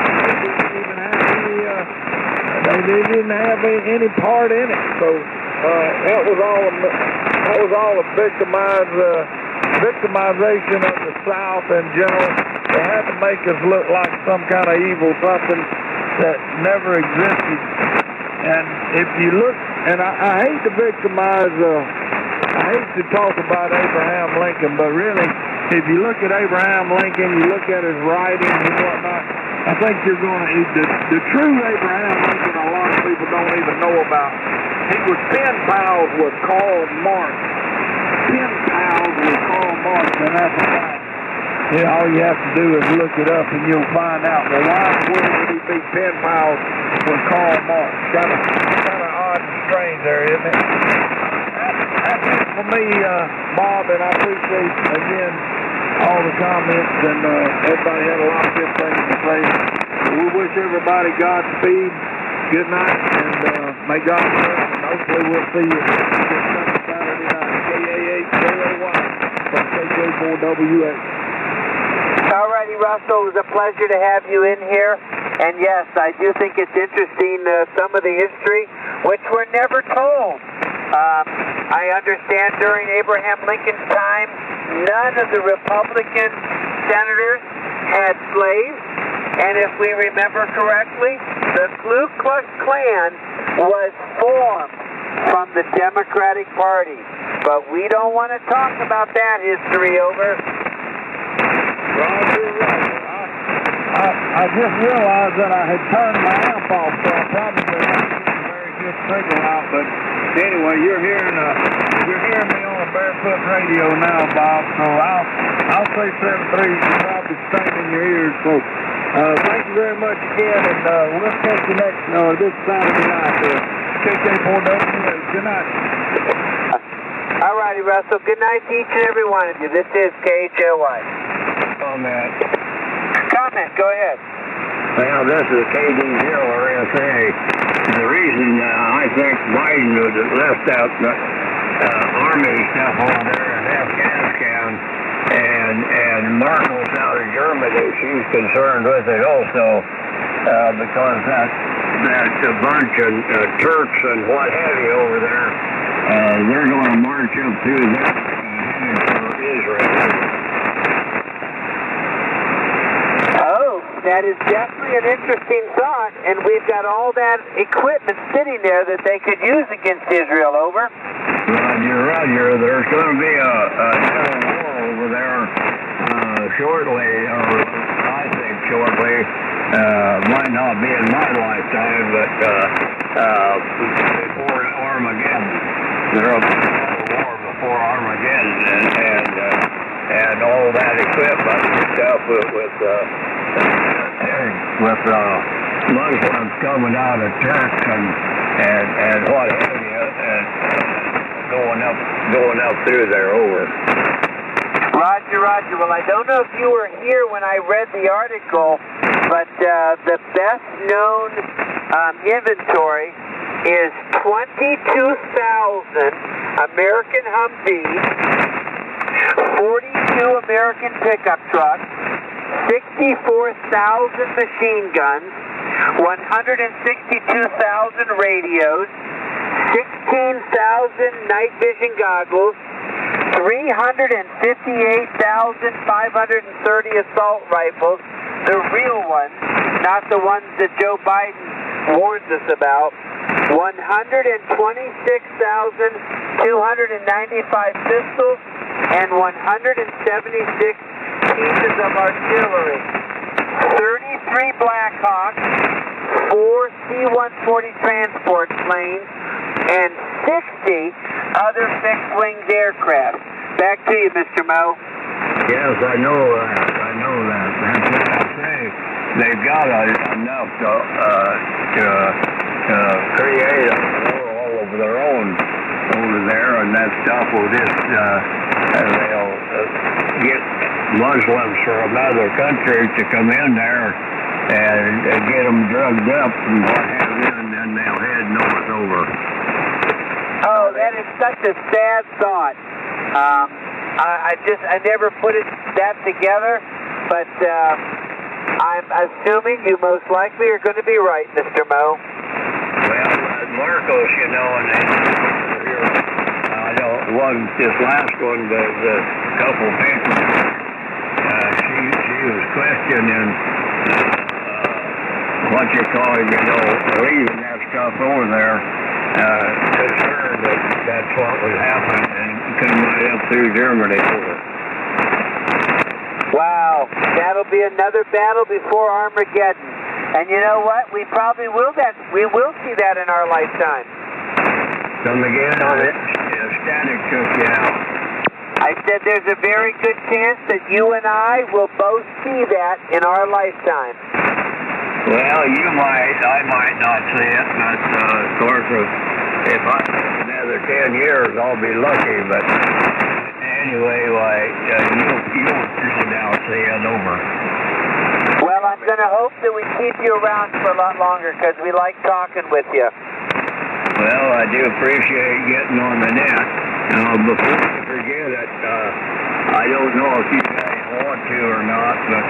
they didn't have any part in it? So that was all a victimization of the South in general. They had to make us look like some kind of evil, something that never existed. And if you look, and I hate to victimize, I hate to talk about Abraham Lincoln, but really, if you look at Abraham Lincoln, you look at his writings and whatnot, I think you're going to, the true Abraham Lincoln, a lot of people don't even know about. He was pen pals with Karl Marx. Pen pals with Karl Marx, and that's a fact. Yeah, all you have to do is look it up and you'll find out. But why would he be pen pals with Karl Marx? Kind of odd and strange there, isn't it? That's it for me, Bob, and I appreciate, again, all the comments, and everybody had a lot of good things to say. We wish everybody Godspeed, good night, and may God bless, and hopefully we'll see you this coming Saturday night. KA8JOY from KK4WX. All righty, Russell, it was a pleasure to have you in here. And yes, I do think it's interesting, some of the history, which we're never told I understand during Abraham Lincoln's time, none of the Republican senators had slaves. And if we remember correctly, the Ku Klux Klan was formed from the Democratic Party. But we don't want to talk about that history, over. Roger, I just realized that I had turned my amp off, so I probably not getting a very good signal out. But anyway, you're hearing me on a Barefoot radio now, Bob. So I'll say 7-3. You probably staying in your ears. So thank you very much again, and we'll catch you next this Saturday night. KK4W. Good night. All righty, Russell. Good night to each and every one of you. This is KHLY. Comment. Comment. Go ahead. Well, this is KD0RSA. The reason I think Biden would have left out the Army stuff over there in Afghanistan and Merkel's out of Germany, she's concerned with it also because that's a bunch of Turks and what have you over there. They're going to march up through there heading for Israel. Oh, that is definitely an interesting thought, and we've got all that equipment sitting there that they could use against Israel, over. Roger. There's going to be a war over there shortly, or I think shortly. Might not be in my lifetime, but before Armageddon. There'll be a war before Armageddon, and all that equipment and stuff with Muslims coming out of Turks and what have you, and going up through there, over. Roger. Well, I don't know if you were here when I read the article, but the best known inventory is 22,000 American Humvees, 42 American pickup trucks, 64,000 machine guns, 162,000 radios, 16,000 night vision goggles, 358,530 assault rifles, the real ones, not the ones that Joe Biden warns us about, 126,295 pistols, and 176 pieces of artillery, 33 Blackhawks, 4 C-140 transport planes, and 60 other fixed-winged aircraft. Back to you, Mr. Moe. Yes, I know that. That's what I say. They've got enough to create a war all of their own over there, and that stuff will just, they'll get Muslims from other countries to come in there and get them drugged up and what have you, and then they'll head north over. Oh, that is such a sad thought. I never put that together, but I'm assuming you most likely are going to be right, Mr. Moe. Well, Marcos, you know, and I know it wasn't this last one, but the couple papers, she was questioning what you call, leaving that stuff over there, concerned that that's what would happen, and come right up through Germany over. Wow, that'll be another battle before Armageddon. And you know what? We probably will see that in our lifetime. Come again? Static took you out. I said there's a very good chance that you and I will both see that in our lifetime. Well, you might. I might not see it, but of course, if I live another 10 years, I'll be lucky. But anyway, you'll no doubt see it, over. Well, I'm going to hope that we keep you around for a lot longer because we like talking with you. Well, I do appreciate getting on the net. Before I forget it, I don't know if you guys want to or not, but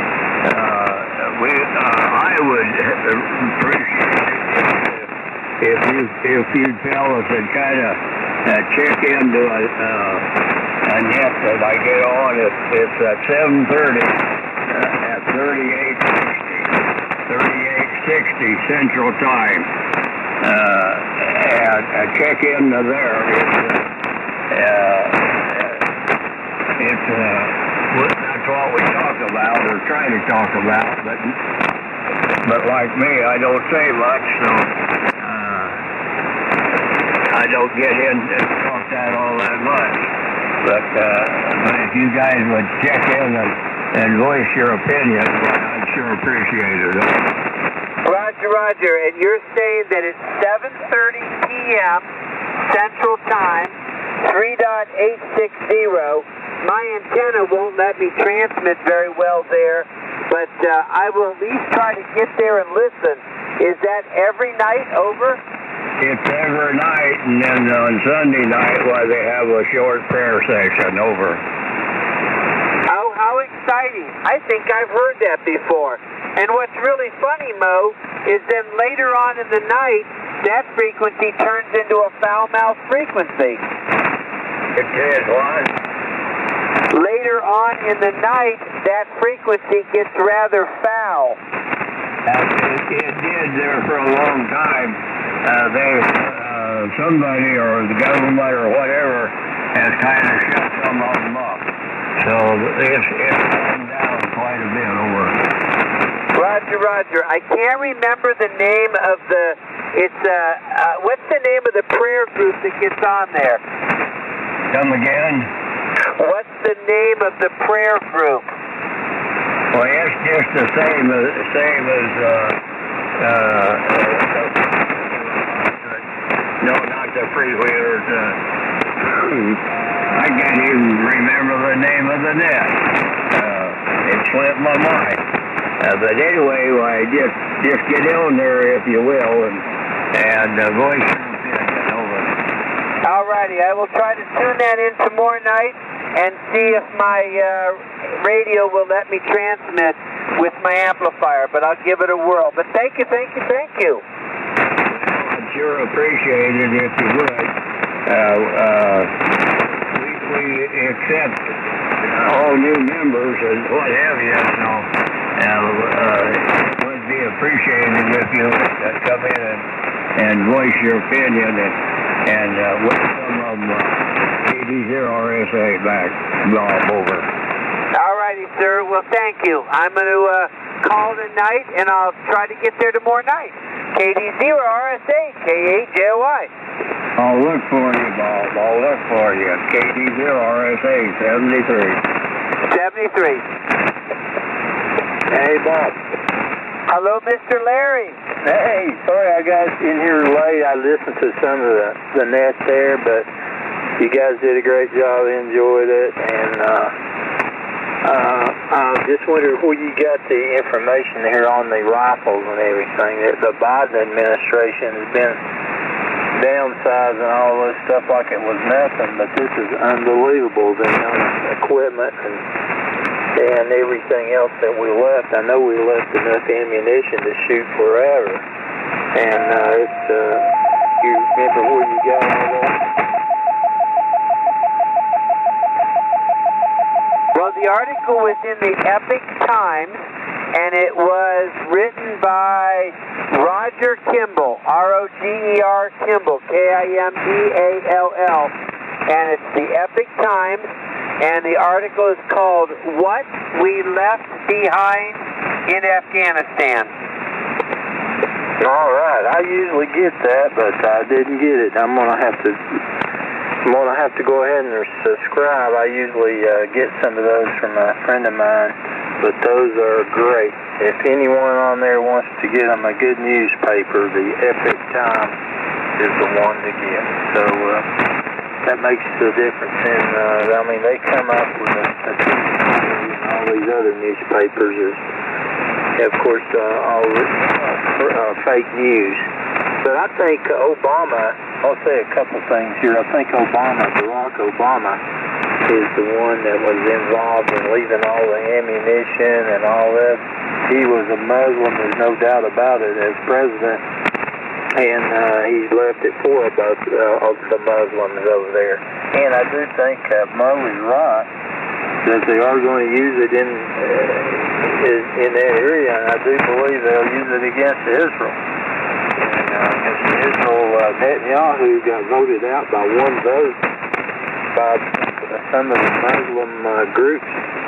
I would appreciate it if you fellas had kind of check into a net that I get on. It's at 7:30 at 3860 Central Time. And check into there. That's what we talk about or try to talk about, but like me, I don't say much, so I don't get in and talk that all that much. But if you guys would check in and voice your opinion, I'd sure appreciate it. Roger, and you're saying that it's 7:30 p.m. Central Time, 3.860. My antenna won't let me transmit very well there, but I will at least try to get there and listen. Is that every night over? It's every night, and then on Sunday night, they have a short prayer session over. Oh, how exciting. I think I've heard that before. And what's really funny, Mo, is then later on in the night, that frequency turns into a foul-mouthed frequency. It is what? Later on in the night, that frequency gets rather foul. It did there for a long time. Somebody or the government or whatever has kind of shut some of them up. So it's come down quite a bit over. Roger. I can't remember the name of what's the name of the prayer group that gets on there? Come again? What's the name of the prayer group? Well, it's just the same as no, not the freewheelers. I can't even remember the name of the net. It slipped my mind. But anyway, just get on there if you will, and voice your opinion. Over. All righty, I will try to tune that in tomorrow night and see if my radio will let me transmit with my amplifier, but I'll give it a whirl. But thank you. I'd sure appreciate it if you would. We accept all new members and what have you, so it would be appreciated if you would come in and voice your opinion and welcome of KD0RSA back, Bob, over. All righty, sir. Well, thank you. I'm going to call tonight, and I'll try to get there tomorrow night. KD0RSA, KAJOI. I'll look for you, Bob. I'll look for you. KD0RSA 73. 73. Hey, Bob. Hello, Mr. Larry. Hey, sorry I got in here late. I listened to some of the net there, but you guys did a great job. Enjoyed it, and I just wondered where you got the information here on the rifles and everything. The Biden administration has been downsizing all this stuff like it was nothing, but this is unbelievable. The equipment and everything else that we left. I know we left enough ammunition to shoot forever, and you remember where you got all that? Well, the article was in the Epic Times, and it was written by Roger Kimball, R-O-G-E-R Kimball, K-I-M-B-A-L-L, and it's the Epic Times, and the article is called What We Left Behind in Afghanistan. All right, I usually get that, but I didn't get it. I'm gonna have to go ahead and subscribe. I usually get some of those from a friend of mine, but those are great. If anyone on there wants to get them a good newspaper, the Epic Times is the one to get. So that makes the difference. And they come up with a all these other newspapers is, of course, all fake news. But I think Obama, I'll say a couple things here. I think Barack Obama, is the one that was involved in leaving all the ammunition and all that. He was a Muslim, there's no doubt about it, as president. and he's left it for the Muslims over there. And I do think Mo is right that they are going to use it in that area, and I do believe they'll use it against Israel. And Israel, Netanyahu got voted out by one vote by some of the Muslim groups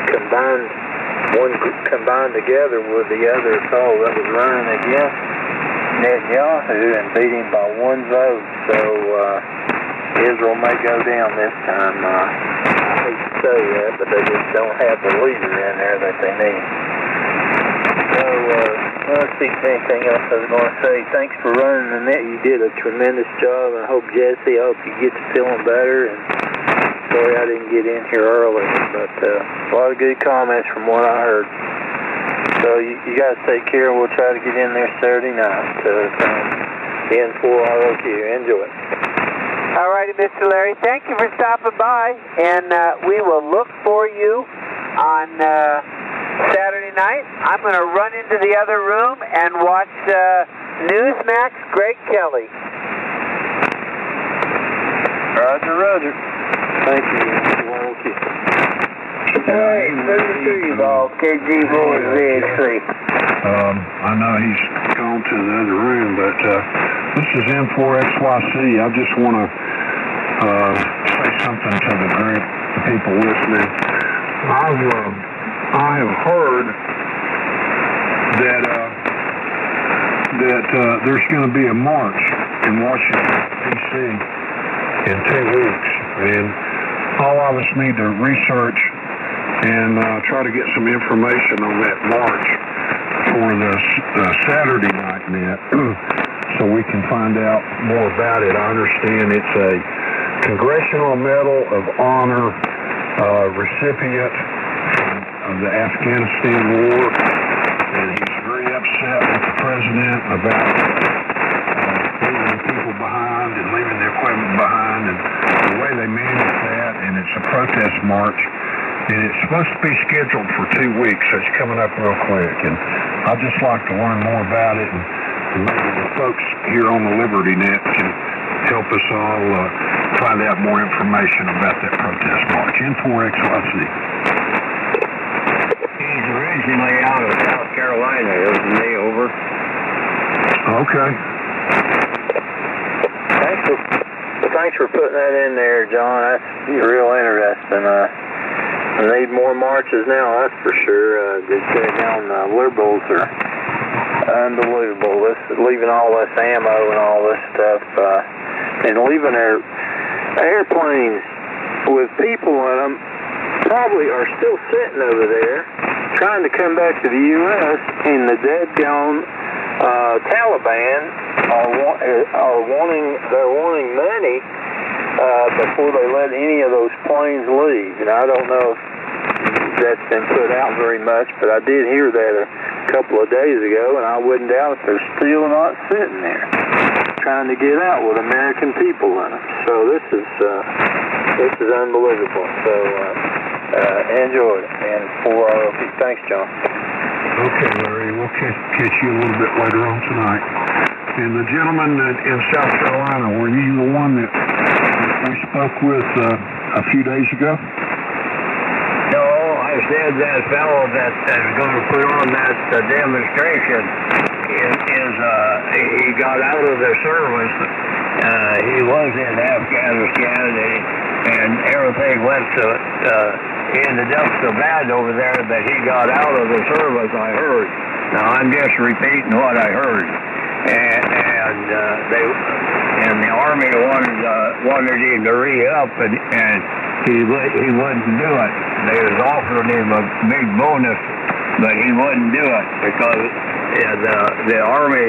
combined together with the other fellow that was running against Netanyahu and beat him by one vote. So Israel may go down this time. I hate to say that, but they just don't have the leader in there that they need. So let's see if anything else I was going to say. Thanks for running the net. You did a tremendous job. I hope, Jesse, I hope you get to feeling better. And sorry I didn't get in here early, but a lot of good comments from what I heard. So you guys take care, and we'll try to get in there Saturday night to N4ROQ. Enjoy it. All righty, Mr. Larry. Thank you for stopping by, and we will look for you on Saturday night. I'm going to run into the other room and watch Newsmax Greg Kelly. Roger, Roger. Thank you. Hey, good to see you, Bob. KG Boys VXC. I know he's gone to the other room, but this is N4XYC. I just want to say something to the group, the people listening. I have heard that there's going to be a march in Washington, D.C. in 2 weeks, and all of us need to research and try to get some information on that march for the Saturday night net so we can find out more about it. I understand it's a Congressional Medal of Honor recipient of the Afghanistan War, and he's very upset with the president about leaving people behind and leaving the equipment behind and the way they manage that, and it's a protest march. And it's supposed to be scheduled for 2 weeks, so it's coming up real quick. And I'd just like to learn more about it, and maybe the folks here on the Liberty Net can help us all find out more information about that protest march. N4XYC. He's originally out of South Carolina, isn't he? Over. Okay. Thanks for putting that in there, John. That's real interesting. We need more marches now, that's for sure. Liberals are unbelievable. Leaving all this ammo and all this stuff, and leaving their airplanes with people in them, probably are still sitting over there trying to come back to the U.S. and the dead-gone Taliban are wanting money before they let any of those planes leave. And I don't know if that's been put out very much, but I did hear that a couple of days ago, and I wouldn't doubt if they're still not sitting there trying to get out with American people in them. So this is unbelievable. So enjoy it. And thanks, John. Okay, Larry, we'll catch you a little bit later on tonight. And the gentleman in South Carolina, were you the one that we spoke with a few days ago? No, I said that fellow that is going to put on that demonstration he got out of the service. He was in Afghanistan, and everything ended up so bad over there that he got out of the service, I heard. Now, I'm just repeating what I heard. And the Army wanted him to re-up, and he wouldn't do it. They was offering him a big bonus, but he wouldn't do it because the Army,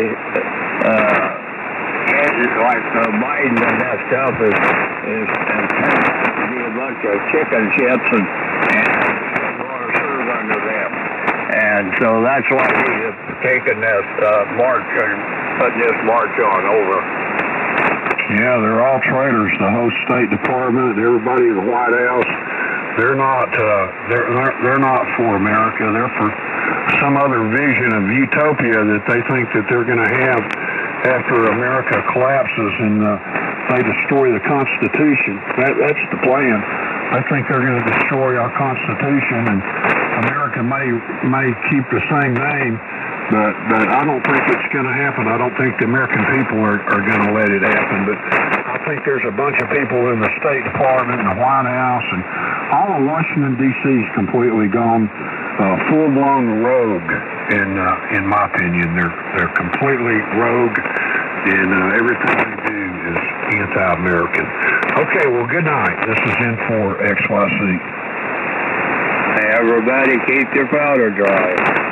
like Biden and that stuff, is to be a bunch of chicken shits and want to serve under them. And so that's why he's taking this march and putting this march on over. Yeah, they're all traitors. The whole State Department, everybody in the White House, they're not for America. They're for some other vision of utopia that they think that they're going to have after America collapses and they destroy the Constitution. That's the plan. I think they're going to destroy our Constitution, and America may keep the same name, but I don't think it's going to happen. I don't think the American people are going to let it happen. But I think there's a bunch of people in the State Department and the White House, and all of Washington, D.C. is completely gone full-blown rogue, in my opinion. They're completely rogue, and everything they do is anti-American. Okay, well, good night. This is N4XYC. Everybody keep your powder dry.